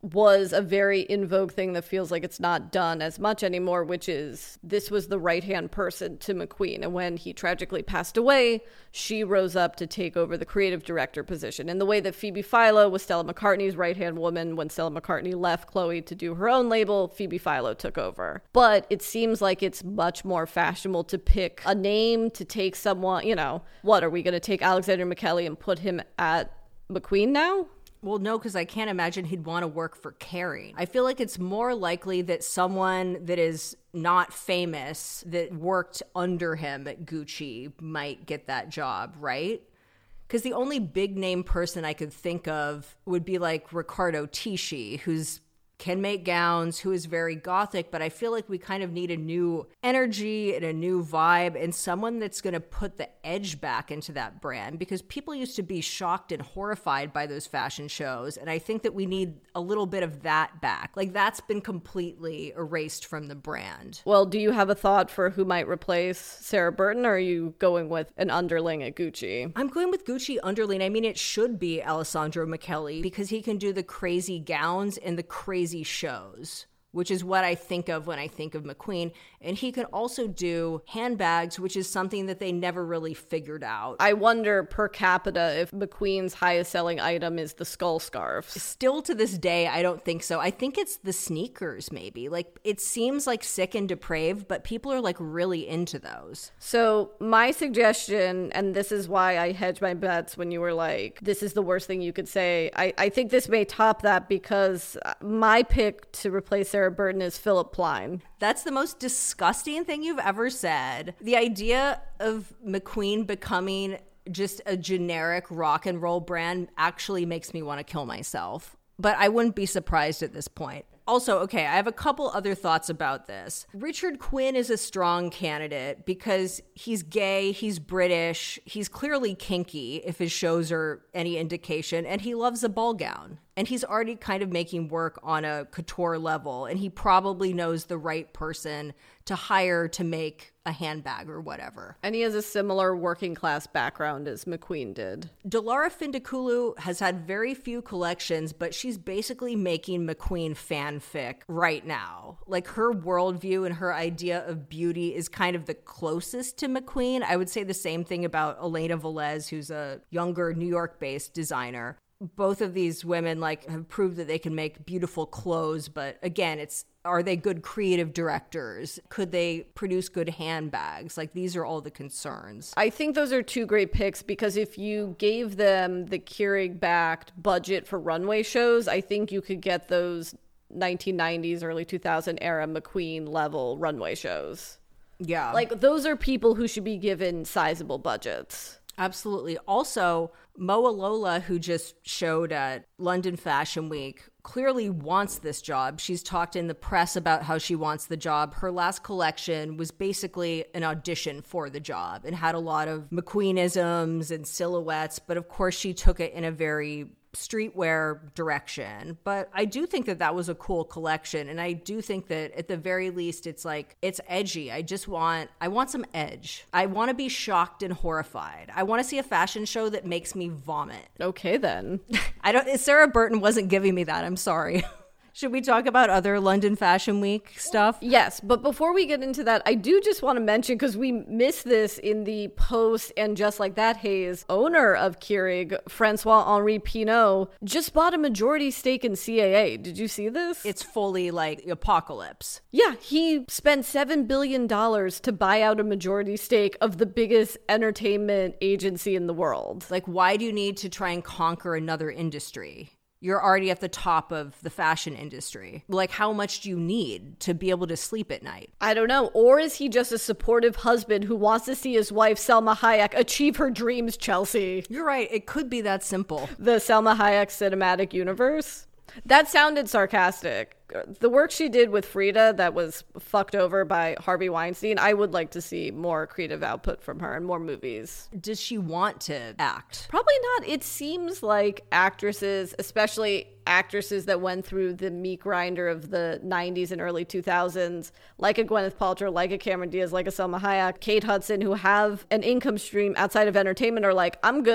was a very in vogue thing that feels like it's not done as much anymore, which is this was the right-hand person to McQueen. And when he tragically passed away, she rose up to take over the creative director position. In the way that Phoebe Philo was Stella McCartney's right-hand woman, when Stella McCartney left Chloe to do her own label, Phoebe Philo took over. But it seems like it's much more fashionable to pick a name, to take someone, you know, what, are we going to take Alexander McKelly and put him at McQueen now? Well, no, because I can't imagine he'd want to work for Carey. I feel like it's more likely that someone that is not famous that worked under him at Gucci might get that job, right? Because the only big name person I could think of would be like Riccardo Tisci, who's can make gowns, who is very gothic, but I feel like we kind of need a new energy and a new vibe and someone that's going to put the edge back into that brand, because people used to be shocked and horrified by those fashion shows. And I think that we need a little bit of that back. Like, that's been completely erased from the brand. Well, do you have a thought for who might replace Sarah Burton, or are you going with an underling at Gucci? I'm going with Gucci underling. I mean, it should be Alessandro Michele, because he can do the crazy gowns and the crazy shows, which is what I think of when I think of McQueen. And he can also do handbags, which is something that they never really figured out. I wonder per capita if McQueen's highest selling item is the skull scarves. Still to this day, I don't think so. I think it's the sneakers, maybe. Like, it seems like sick and depraved, but people are like really into those. So my suggestion, and this is why I hedged my bets when you were like, this is the worst thing you could say. I, I think this may top that, because my pick to replace Sarah Burton is Philip Plein. That's the most disgusting thing you've ever said. The idea of McQueen becoming just a generic rock and roll brand actually makes me want to kill myself. But I wouldn't be surprised at this point. Also, okay, I have a couple other thoughts about this. Richard Quinn is a strong candidate because he's gay, he's British, he's clearly kinky, if his shows are any indication, and he loves a ball gown. And he's already kind of making work on a couture level, and he probably knows the right person to hire to make a handbag or whatever. And he has a similar working class background as McQueen did. Delara Findikulu has had very few collections, but she's basically making McQueen fanfic right now. Like, her worldview and her idea of beauty is kind of the closest to McQueen. I would say the same thing about Elena Velez, who's a younger New York-based designer. Both of these women like have proved that they can make beautiful clothes, but again, it's, are they good creative directors? Could they produce good handbags? Like, these are all the concerns. I think those are two great picks, because if you gave them the Keurig-backed budget for runway shows, I think you could get those nineteen nineties, early two thousand era McQueen level runway shows. Yeah. Like, those are people who should be given sizable budgets. Absolutely. Also, Moa Lola, who just showed at London Fashion Week, clearly wants this job. She's talked in the press about how she wants the job. Her last collection was basically an audition for the job and had a lot of McQueenisms and silhouettes, but of course she took it in a very streetwear direction. But I do think that that was a cool collection, and I do think that at the very least it's like, it's edgy. I just want I want some edge. I want to be shocked and horrified. I want to see a fashion show that makes me vomit. Okay, then. I don't Sarah Burton wasn't giving me that. I'm sorry. Should we talk about other London Fashion Week stuff? Yes, but before we get into that, I do just want to mention, because we missed this in the post and Just Like That haze, owner of Keurig, Francois-Henri Pinault, just bought a majority stake in C A A. Did you see this? It's fully like apocalypse. Yeah, he spent seven billion dollars to buy out a majority stake of the biggest entertainment agency in the world. Like, why do you need to try and conquer another industry? You're already at the top of the fashion industry. Like, how much do you need to be able to sleep at night? I don't know. Or is he just a supportive husband who wants to see his wife, Selma Hayek, achieve her dreams, Chelsea? You're right. It could be that simple. The Selma Hayek cinematic universe? That sounded sarcastic. The work she did with Frida that was fucked over by Harvey Weinstein, I would like to see more creative output from her and more movies. Does she want to act? Probably not. It seems like actresses, especially actresses that went through the meat grinder of the nineties and early two thousands, like a Gwyneth Paltrow, like a Cameron Diaz, like a Selma Hayek, Kate Hudson, who have an income stream outside of entertainment, are like, I'm good.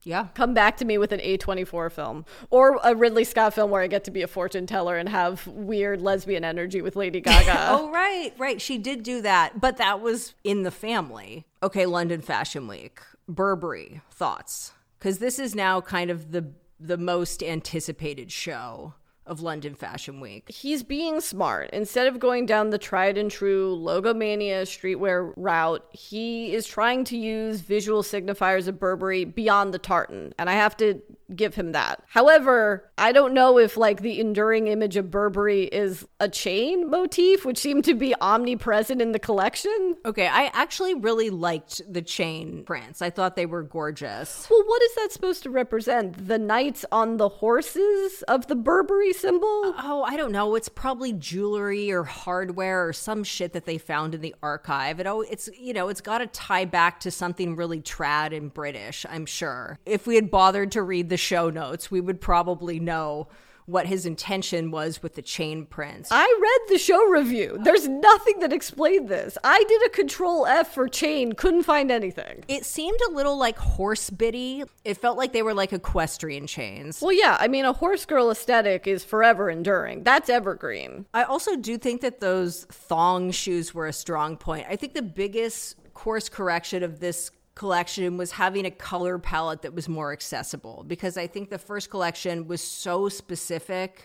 Yeah. Come back to me with an A twenty-four film or a Ridley Scott film where I get to be a fortune teller and have weird lesbian energy with Lady Gaga. Oh, right, right. She did do that, but that was in the family. Okay, London Fashion Week. Burberry, thoughts? Because this is now kind of the the most anticipated show of London Fashion Week. He's being smart. Instead of going down the tried and true logomania streetwear route, he is trying to use visual signifiers of Burberry beyond the tartan. And I have to give him that. However, I don't know if like the enduring image of Burberry is a chain motif, which seemed to be omnipresent in the collection. Okay, I actually really liked the chain prints. I thought they were gorgeous. Well, what is that supposed to represent? The knights on the horses of the Burberry symbol? Oh, I don't know. It's probably jewelry or hardware or some shit that they found in the archive. It, oh, it's, you know, it's got to tie back to something really trad and British, I'm sure. If we had bothered to read the show notes, we would probably know what his intention was with the chain prints. I read the show review. There's nothing that explained this. I did a control F for chain, couldn't find anything. It seemed a little like horse bitty. It felt like they were like equestrian chains. Well, yeah, I mean, a horse girl aesthetic is forever enduring. That's evergreen. I also do think that those thong shoes were a strong point. I think the biggest course correction of this collection was having a color palette that was more accessible, because I think the first collection was so specific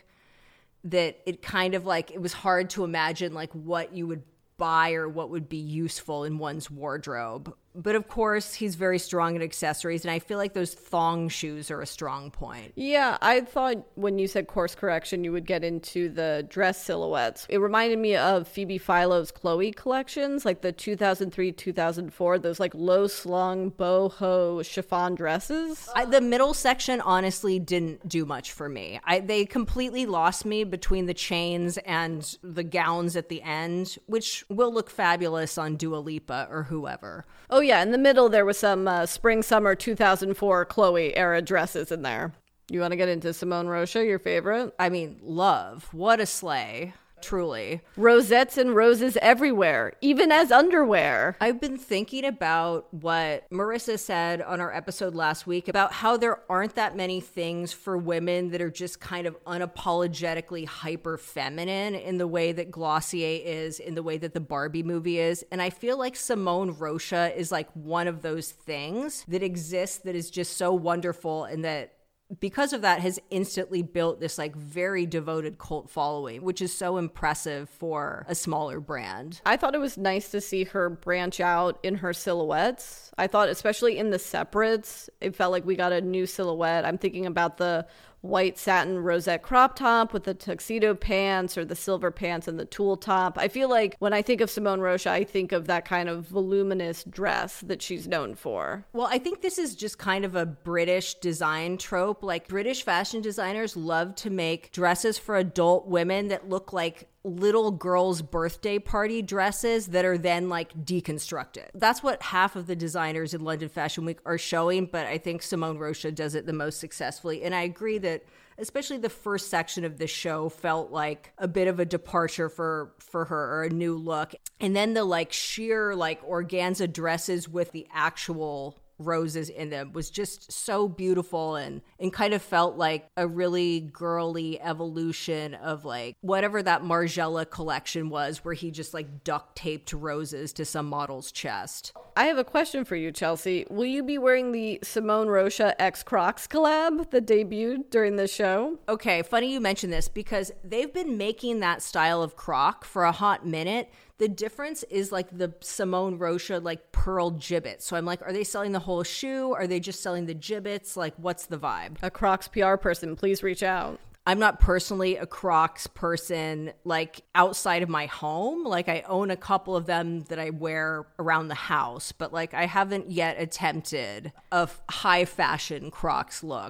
that it kind of like, it was hard to imagine like what you would buy or what would be useful in one's wardrobe. But of course, he's very strong in accessories, and I feel like those thong shoes are a strong point. Yeah, I thought when you said course correction, you would get into the dress silhouettes. It reminded me of Phoebe Philo's Chloe collections, like the two thousand three, two thousand four, those like low-slung boho chiffon dresses. I, the middle section honestly didn't do much for me. I, they completely lost me between the chains and the gowns at the end, which will look fabulous on Dua Lipa or whoever. Oh, yeah. In the middle, there was some uh, spring, summer two thousand four Chloe era dresses in there. You want to get into Simone Rocha, your favorite? I mean, love. What a sleigh. Truly. Rosettes and roses everywhere, even as underwear. I've been thinking about what Marissa said on our episode last week about how there aren't that many things for women that are just kind of unapologetically hyper feminine in the way that Glossier is, in the way that the Barbie movie is. And I feel like Simone Rocha is like one of those things that exists that is just so wonderful, and that because of that has instantly built this like very devoted cult following, which is so impressive for a smaller brand. I thought it was nice to see her branch out in her silhouettes. I thought especially in the separates, it felt like we got a new silhouette. I'm thinking about the white satin rosette crop top with the tuxedo pants, or the silver pants and the tulle top. I feel like when I think of Simone Rocha, I think of that kind of voluminous dress that she's known for. Well, I think this is just kind of a British design trope. Like, British fashion designers love to make dresses for adult women that look like little girls' birthday party dresses that are then like deconstructed. That's what half of the designers in London Fashion Week are showing, but I think Simone Rocha does it the most successfully. And I agree that especially the first section of the show felt like a bit of a departure for for her, or a new look. And then the like sheer like organza dresses with the actual roses in them was just so beautiful, and and kind of felt like a really girly evolution of like whatever that Margiela collection was, where he just like duct taped roses to some model's chest. I have a question for you, Chelsea. Will you be wearing the Simone Rocha X Crocs collab that debuted during the show? Okay, funny you mention this, because they've been making that style of croc for a hot minute. The difference is like the Simone Rocha like pearl gibbet. So I'm like, are they selling the whole shoe? Are they just selling the gibbets? Like, what's the vibe? A Crocs P R person, please reach out. I'm not personally a Crocs person, like outside of my home. Like, I own a couple of them that I wear around the house, but like I haven't yet attempted a high fashion Crocs look.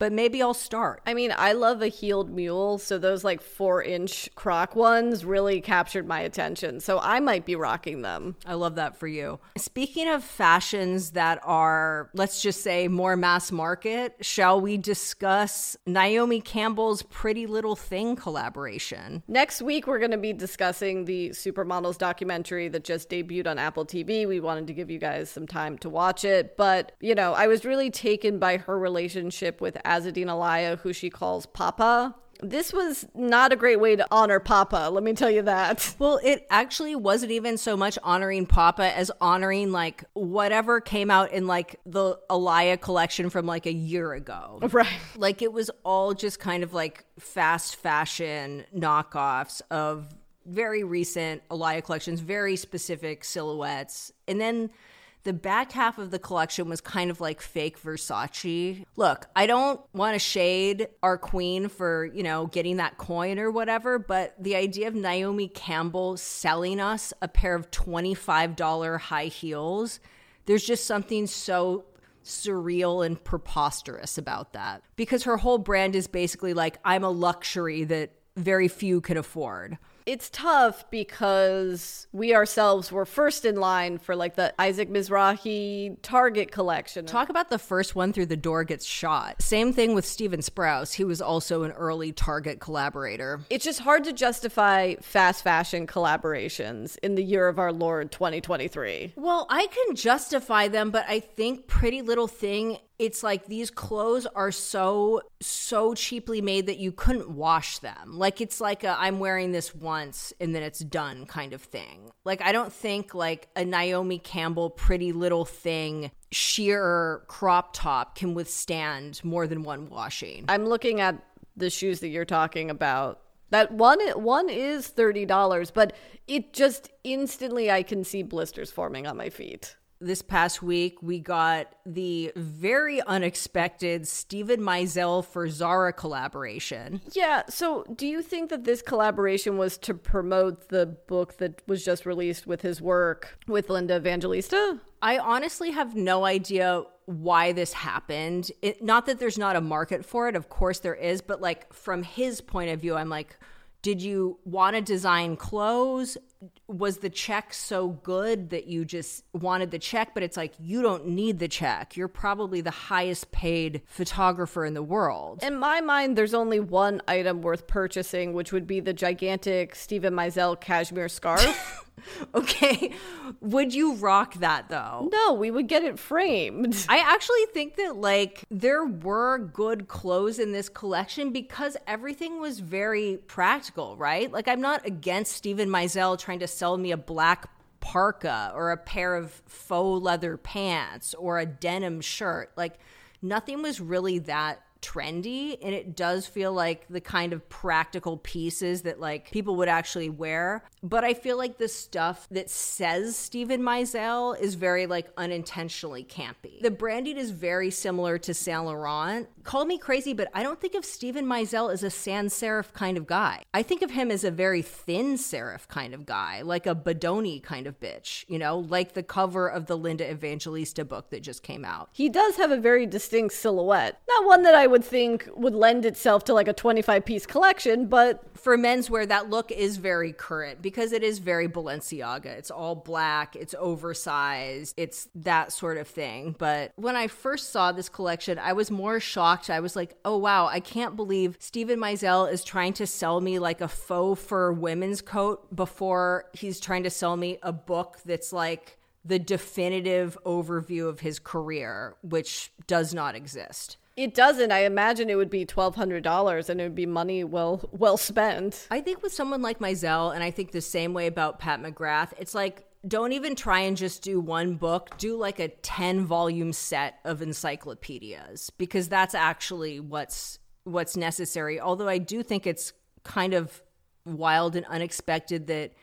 but maybe I'll start. I mean, I love a heeled mule, so those like four inch croc ones really captured my attention. So I might be rocking them. I love that for you. Speaking of fashions that are, let's just say, more mass market, shall we discuss Naomi Campbell's Pretty Little Thing collaboration? Next week, we're going to be discussing the Supermodels documentary that just debuted on Apple T V. We wanted to give you guys some time to watch it. But, you know, I was really taken by her relationship with Azzedine Alaïa, who she calls Papa. This was not a great way to honor Papa, let me tell you that. Well, it actually wasn't even so much honoring Papa as honoring like whatever came out in like the Alaïa collection from like a year ago. Right. Like it was all just kind of like fast fashion knockoffs of very recent Alaïa collections, very specific silhouettes. And then the back half of the collection was kind of like fake Versace. Look, I don't want to shade our queen for, you know, getting that coin or whatever, but the idea of Naomi Campbell selling us a pair of twenty-five dollars high heels, there's just something so surreal and preposterous about that. Because her whole brand is basically like, I'm a luxury that very few can afford. It's tough because we ourselves were first in line for like the Isaac Mizrahi Target collection. Talk about the first one through the door gets shot. Same thing with Steven Sprouse. He was also an early Target collaborator. It's just hard to justify fast fashion collaborations in the year of our Lord twenty twenty-three. Well, I can justify them, but I think Pretty Little Thing, it's like these clothes are so, so cheaply made that you couldn't wash them. Like it's like a, I'm wearing this once and then it's done kind of thing. Like I don't think like a Naomi Campbell Pretty Little Thing sheer crop top can withstand more than one washing. I'm looking at the shoes that you're talking about. That one, one is thirty dollars, but it just instantly, I can see blisters forming on my feet. This past week, we got the very unexpected Steven Meisel for Zara collaboration. Yeah, so do you think that this collaboration was to promote the book that was just released with his work with Linda Evangelista? I honestly have no idea why this happened. It, not that there's not a market for it, of course there is, but like from his point of view, I'm like, did you want to design clothes? Was the check so good that you just wanted the check? But it's like, you don't need the check. You're probably the highest paid photographer in the world. In my mind, there's only one item worth purchasing, which would be the gigantic Steven Meisel cashmere scarf. Okay. Would you rock that though? No, we would get it framed. I actually think that like there were good clothes in this collection because everything was very practical, right? Like I'm not against Steven Meisel trying to sell me a black parka or a pair of faux leather pants or a denim shirt. Like nothing was really that trendy, and it does feel like the kind of practical pieces that like people would actually wear. But I feel like the stuff that says Steven Meisel is very like unintentionally campy. The branding is very similar to Saint Laurent. Call me crazy, but I don't think of Steven Meisel as a sans serif kind of guy. I think of him as a very thin serif kind of guy, like a Bodoni kind of bitch, you know, like the cover of the Linda Evangelista book that just came out. He does have a very distinct silhouette. Not one that I would think would lend itself to like a twenty-five piece collection, but for menswear, that look is very current because it is very Balenciaga. It's all black, it's oversized, it's that sort of thing. But when I first saw this collection, I was more shocked. I was like, oh wow, I can't believe Steven Meisel is trying to sell me like a faux fur women's coat before he's trying to sell me a book that's like the definitive overview of his career, which does not exist. It doesn't. I imagine it would be twelve hundred dollars and it would be money well well spent. I think with someone like Meisel, and I think the same way about Pat McGrath, it's like, don't even try and just do one book. Do like a ten volume set of encyclopedias, because that's actually what's what's necessary. Although I do think it's kind of wild and unexpected that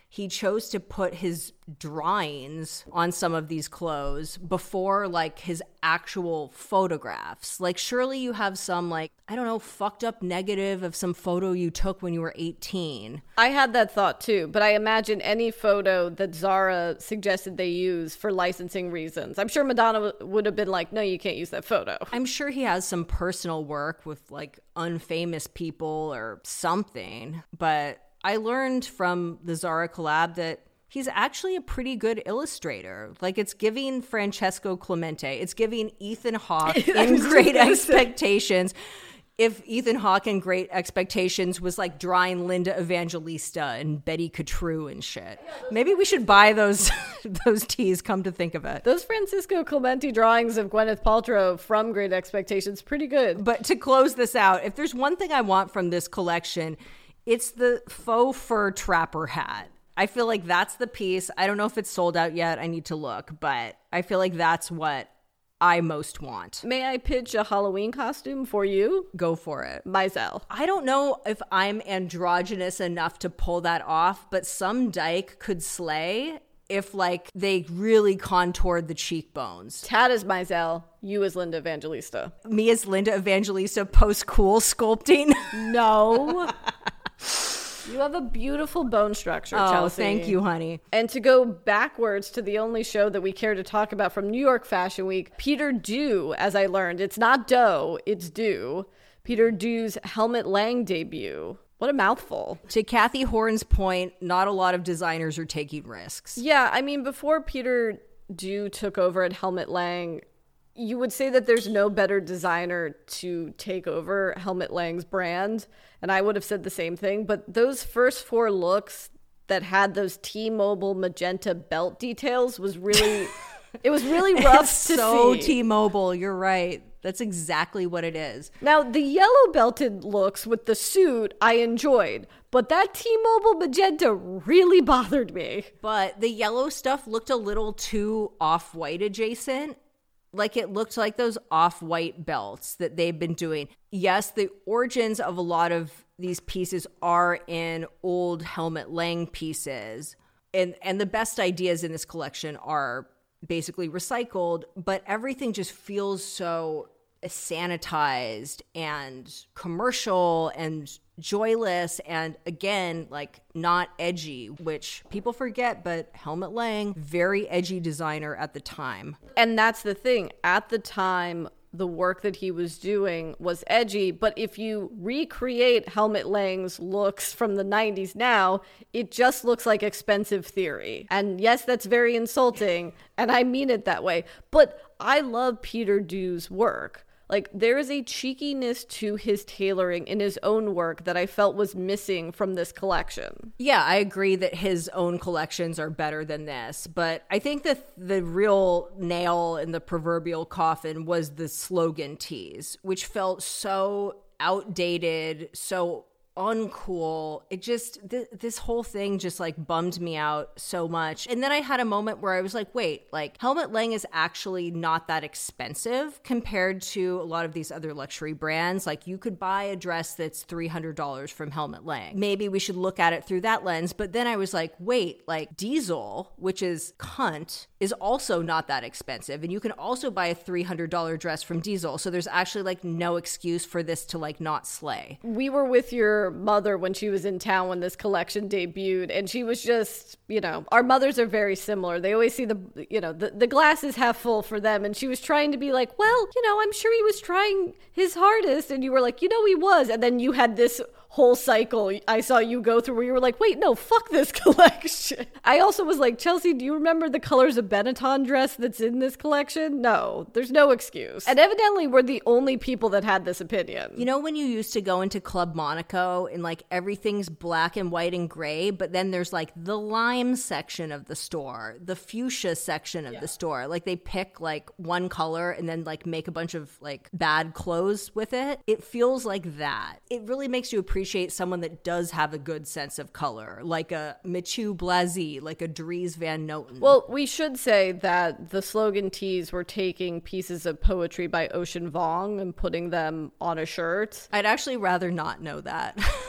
he chose to put his drawings on some of these clothes before like his actual photographs. Like surely you have some like, I don't know, fucked up negative of some photo you took when you were eighteen. I had that thought too, but I imagine any photo that Zara suggested they use for licensing reasons. I'm sure Madonna w- would have been like, no, you can't use that photo. I'm sure he has some personal work with like unfamous people or something, but I learned from the Zara collab that he's actually a pretty good illustrator. Like it's giving Francesco Clemente. It's giving Ethan Hawke in Great Expectations. If Ethan Hawke in Great Expectations was like drawing Linda Evangelista and Betty Catrue and shit. Maybe we should buy those those tees, come to think of it. Those Francisco Clemente drawings of Gwyneth Paltrow from Great Expectations, pretty good. But to close this out, if there's one thing I want from this collection, it's the faux fur trapper hat. I feel like that's the piece. I don't know if it's sold out yet. I need to look, but I feel like that's what I most want. May I pitch a Halloween costume for you? Go for it. Mizell. I don't know if I'm androgynous enough to pull that off, but some dyke could slay if like they really contoured the cheekbones. Tad as Mizell, you as Linda Evangelista. Me as Linda Evangelista post-cool sculpting? No. You have a beautiful bone structure, oh, Chelsea. Thank you, honey. And to go backwards to the only show that we care to talk about from New York Fashion Week, Peter Dew, as I learned. It's not Doe, it's Dew. Peter Dew's Helmut Lang debut. What a mouthful. To Kathy Horn's point, not a lot of designers are taking risks. Yeah, I mean, before Peter Dew took over at Helmut Lang, you would say that there's no better designer to take over Helmut Lang's brand. And I would have said the same thing. But those first four looks that had those T-Mobile magenta belt details was really, it was really rough it's to so see. T-Mobile, you're right. That's exactly what it is. Now, the yellow belted looks with the suit I enjoyed. But that T-Mobile magenta really bothered me. But the yellow stuff looked a little too off-white adjacent. Like it looked like those off-white belts that they've been doing. Yes, the origins of a lot of these pieces are in old Helmut Lang pieces. And and the best ideas in this collection are basically recycled, but everything just feels so sanitized and commercial and joyless and, again, like not edgy, which people forget, but Helmut Lang, very edgy designer at the time. And that's the thing. At the time, the work that he was doing was edgy, but if you recreate Helmut Lang's looks from the nineties now, it just looks like expensive theory. And yes, that's very insulting, and I mean it that way, but I love Peter Dew's work. Like, there is a cheekiness to his tailoring in his own work that I felt was missing from this collection. Yeah, I agree that his own collections are better than this, but I think that the real nail in the proverbial coffin was the slogan tees, which felt so outdated, so uncool. It just, th- this whole thing just like bummed me out so much. And then I had a moment where I was like, wait, like Helmut Lang is actually not that expensive compared to a lot of these other luxury brands. Like you could buy a dress that's three hundred dollars from Helmut Lang. Maybe we should look at it through that lens. But then I was like, wait, like Diesel, which is cunt, is also not that expensive. And you can also buy a three hundred dollars dress from Diesel. So there's actually like no excuse for this to like not slay. We were with your mother when she was in town when this collection debuted, and she was just, you know, our mothers are very similar. They always see the, you know, the, the glass is half full for them, and she was trying to be like, well, you know, I'm sure he was trying his hardest, and you were like, you know, he was, and then you had this whole cycle I saw you go through where you were like, wait, no, fuck this collection. I also was like, Chelsea, do you remember the colors of Benetton dress that's in this collection? No, there's no excuse. And evidently we're the only people that had this opinion. You know when you used to go into Club Monaco and like everything's black and white and gray, but then there's like the lime section of the store, the fuchsia section of yeah. the store. Like they pick like one color and then like make a bunch of like bad clothes with it. It feels like that. It really makes you appreciate appreciate someone that does have a good sense of color, like a Michu Blasi, like a Dries Van Noten. Well, we should say that the slogan tees were taking pieces of poetry by Ocean Vuong and putting them on a shirt. I'd actually rather not know that.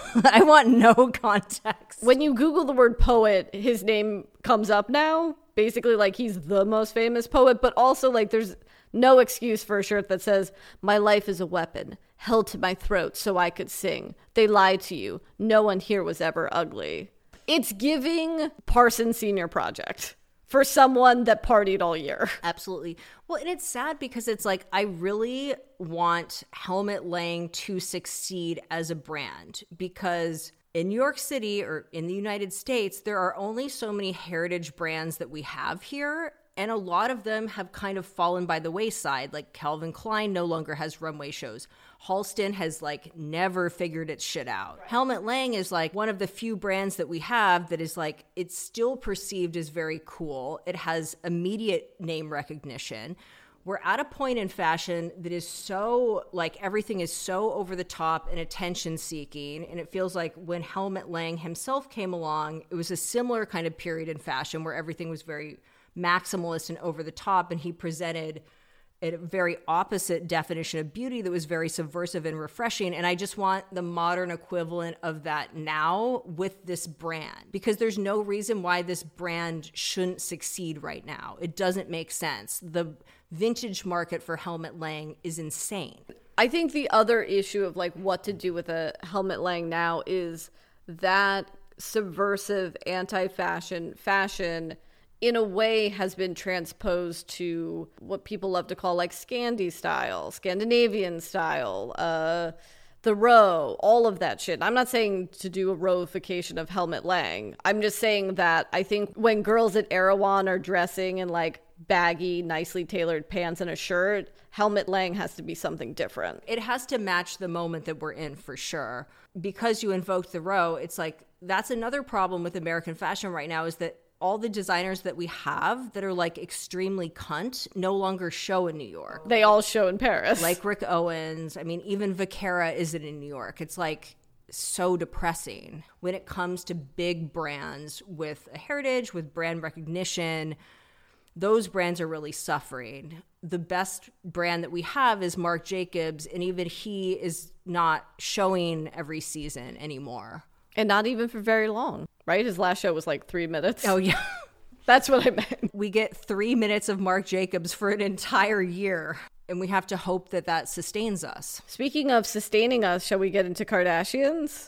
I want no context. When you Google the word poet, his name comes up now. Basically, like, he's the most famous poet, but also, like, there's no excuse for a shirt that says, "My life is a weapon, held to my throat so I could sing. They lied to you. No one here was ever ugly." It's giving Parsons Senior Project for someone that partied all year. Absolutely. Well, and it's sad because it's like, I really want Helmut Lang to succeed as a brand, because in New York City or in the United States, there are only so many heritage brands that we have here. And a lot of them have kind of fallen by the wayside. Like Calvin Klein no longer has runway shows. Halston has like never figured its shit out. Right. Helmut Lang is like one of the few brands that we have that is like, it's still perceived as very cool. It has immediate name recognition. We're at a point in fashion that is so, like, everything is so over the top and attention seeking. And it feels like when Helmut Lang himself came along, it was a similar kind of period in fashion where everything was very maximalist and over the top. And he presented a very opposite definition of beauty that was very subversive and refreshing. And I just want the modern equivalent of that now with this brand, because there's no reason why this brand shouldn't succeed right now. It doesn't make sense. The vintage market for Helmut Lang is insane. I think the other issue of like what to do with a Helmut Lang now is that subversive anti-fashion fashion in a way has been transposed to what people love to call like Scandi style, Scandinavian style, uh, the row, all of that shit. I'm not saying to do a rowification of Helmut Lang. I'm just saying that I think when girls at Erewhon are dressing in like baggy, nicely tailored pants and a shirt, Helmut Lang has to be something different. It has to match the moment that we're in for sure. Because you invoked the row, it's like, that's another problem with American fashion right now, is that all the designers that we have that are like extremely cunt no longer show in New York. They all show in Paris. Like Rick Owens. I mean, even Vaquera isn't in New York. It's like so depressing when it comes to big brands with a heritage, with brand recognition. Those brands are really suffering. The best brand that we have is Marc Jacobs, and even he is not showing every season anymore. And not even for very long, right? His last show was like three minutes. Oh, yeah. That's what I meant. We get three minutes of Marc Jacobs for an entire year, and we have to hope that that sustains us. Speaking of sustaining us, shall we get into Kardashians?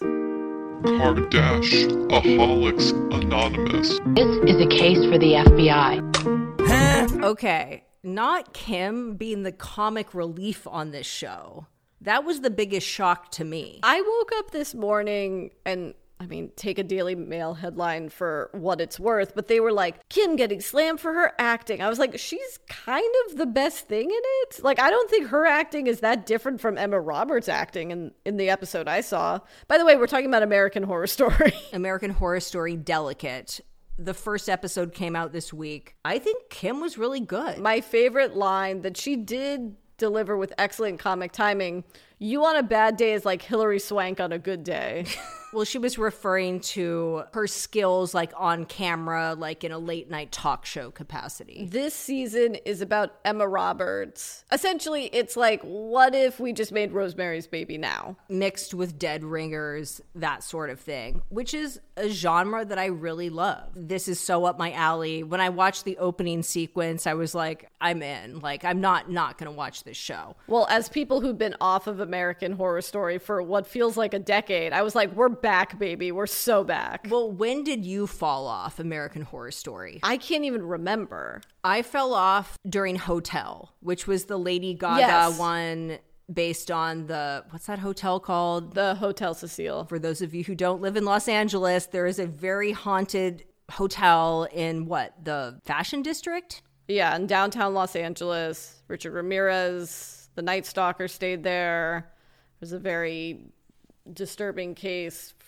Kardashians Anonymous. This is a case for the F B I. Okay, not Kim being the comic relief on this show. That was the biggest shock to me. I woke up this morning and, I mean, take a Daily Mail headline for what it's worth, but they were like, Kim getting slammed for her acting. I was like, she's kind of the best thing in it. Like, I don't think her acting is that different from Emma Roberts' acting in, in the episode I saw. By the way, we're talking about American Horror Story. American Horror Story Delicate. The first episode came out this week. I think Kim was really good. My favorite line that she did deliver with excellent comic timing: "You on a bad day is like Hilary Swank on a good day." Well, she was referring to her skills like on camera, like in a late night talk show capacity. This season is about Emma Roberts. Essentially, it's like, what if we just made Rosemary's Baby now? Mixed with Dead Ringers, that sort of thing, which is a genre that I really love. This is so up my alley. When I watched the opening sequence, I was like, I'm in. Like, I'm not not going to watch this show. Well, as people who've been off of American Horror Story for what feels like a decade, I was like, we're back, baby. We're so back. Well, when did you fall off American Horror Story? I can't even remember. I fell off during Hotel, which was the Lady Gaga Yes. one based on the, what's that hotel called? The Hotel Cecile. For those of you who don't live in Los Angeles, there is a very haunted hotel in what, the Fashion District? Yeah, in downtown Los Angeles. Richard Ramirez, the Night Stalker, stayed there. It was a very disturbing case for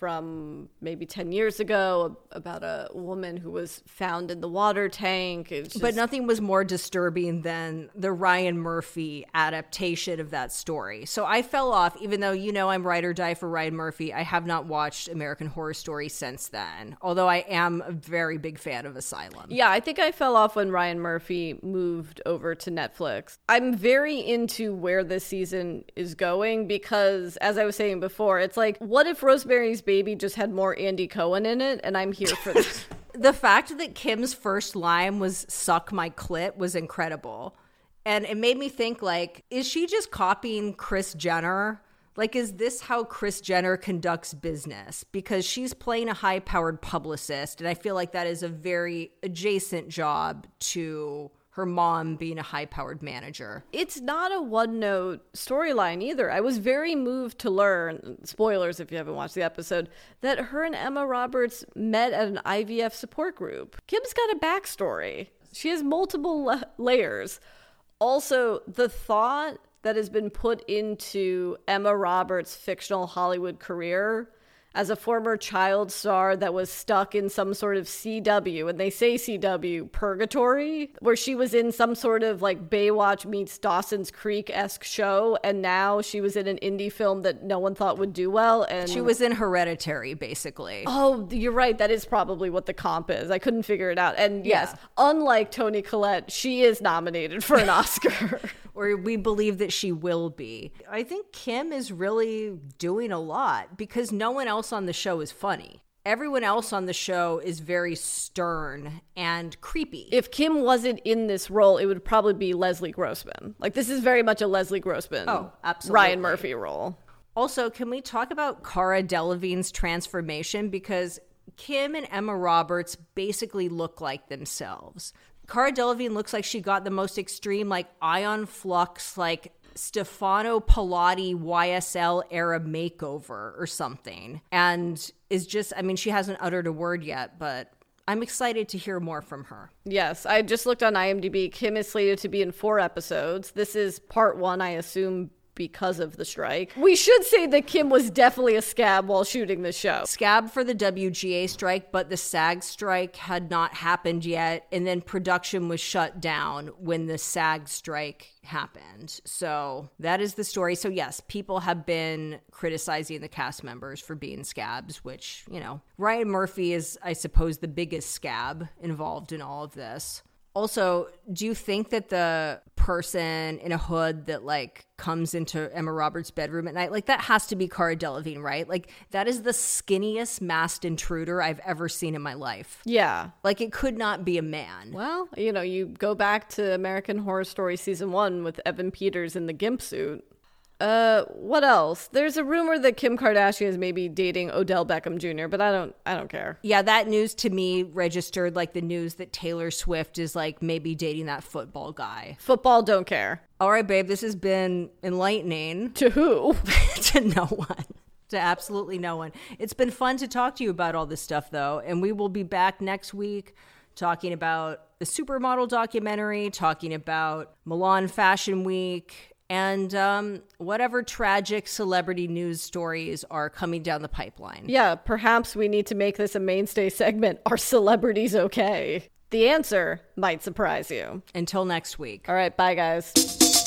from maybe ten years ago about a woman who was found in the water tank. It's just... But nothing was more disturbing than the Ryan Murphy adaptation of that story. So I fell off, even though, you know, I'm ride or die for Ryan Murphy. I have not watched American Horror Story since then, although I am a very big fan of Asylum. Yeah, I think I fell off when Ryan Murphy moved over to Netflix. I'm very into where this season is going because, as I was saying before, it's like, what if Rosemary's Baby just had more Andy Cohen in it? And I'm here for this. The fact that Kim's first line was "suck my clit" was incredible. And it made me think, like, is she just copying Kris Jenner? Like, is this how Kris Jenner conducts business? Because she's playing a high-powered publicist, and I feel like that is a very adjacent job to her mom being a high-powered manager. It's not a one-note storyline either. I was very moved to learn, spoilers if you haven't watched the episode, that her and Emma Roberts met at an I V F support group. Kim's got a backstory. She has multiple la- layers. Also, the thought that has been put into Emma Roberts' fictional Hollywood career as a former child star that was stuck in some sort of C W, and they say C W, purgatory, where she was in some sort of like Baywatch meets Dawson's Creek-esque show, and now she was in an indie film that no one thought would do well. And she was in Hereditary, basically. Oh, you're right. That is probably what the comp is. I couldn't figure it out. And yes, Yeah. unlike Toni Collette, she is nominated for an Oscar. Or we believe that she will be. I think Kim is really doing a lot because no one else on the show is funny. Everyone else on the show is very stern and creepy. If Kim wasn't in this role, it would probably be Leslie Grossman. Like, this is very much a Leslie Grossman, Oh, absolutely. Ryan Murphy role. Also, can we talk about Cara Delevingne's transformation? Because Kim and Emma Roberts basically look like themselves. Cara Delevingne looks like she got the most extreme, like, Ion Flux, like, Stefano Pilati Y S L era makeover or something. And is just, I mean, she hasn't uttered a word yet, but I'm excited to hear more from her. Yes, I just looked on IMDb. Kim is slated to be in four episodes. This is part one, I assume, because of the strike. We should say that Kim was definitely a scab while shooting the show. Scab for the W G A strike, but the SAG strike had not happened yet, and then production was shut down when the SAG strike happened. So that is the story. So yes, people have been criticizing the cast members for being scabs, which, you know, Ryan Murphy is, I suppose, the biggest scab involved in all of this. Also, do you think that the person in a hood that, like, comes into Emma Roberts' bedroom at night, like, that has to be Cara Delevingne, right? Like, that is the skinniest masked intruder I've ever seen in my life. Yeah. Like, it could not be a man. Well, you know, you go back to American Horror Story season one with Evan Peters in the gimp suit. Uh, what else? There's a rumor that Kim Kardashian is maybe dating Odell Beckham Junior, but I don't, I don't care. Yeah, that news to me registered like the news that Taylor Swift is like maybe dating that football guy. Football, don't care. All right, babe, this has been enlightening. To who? To no one. To absolutely no one. It's been fun to talk to you about all this stuff, though, and we will be back next week talking about the Supermodel documentary, talking about Milan Fashion Week, and um, whatever tragic celebrity news stories are coming down the pipeline. Yeah, perhaps we need to make this a mainstay segment. Are celebrities okay? The answer might surprise you. Until next week. All right, bye, guys.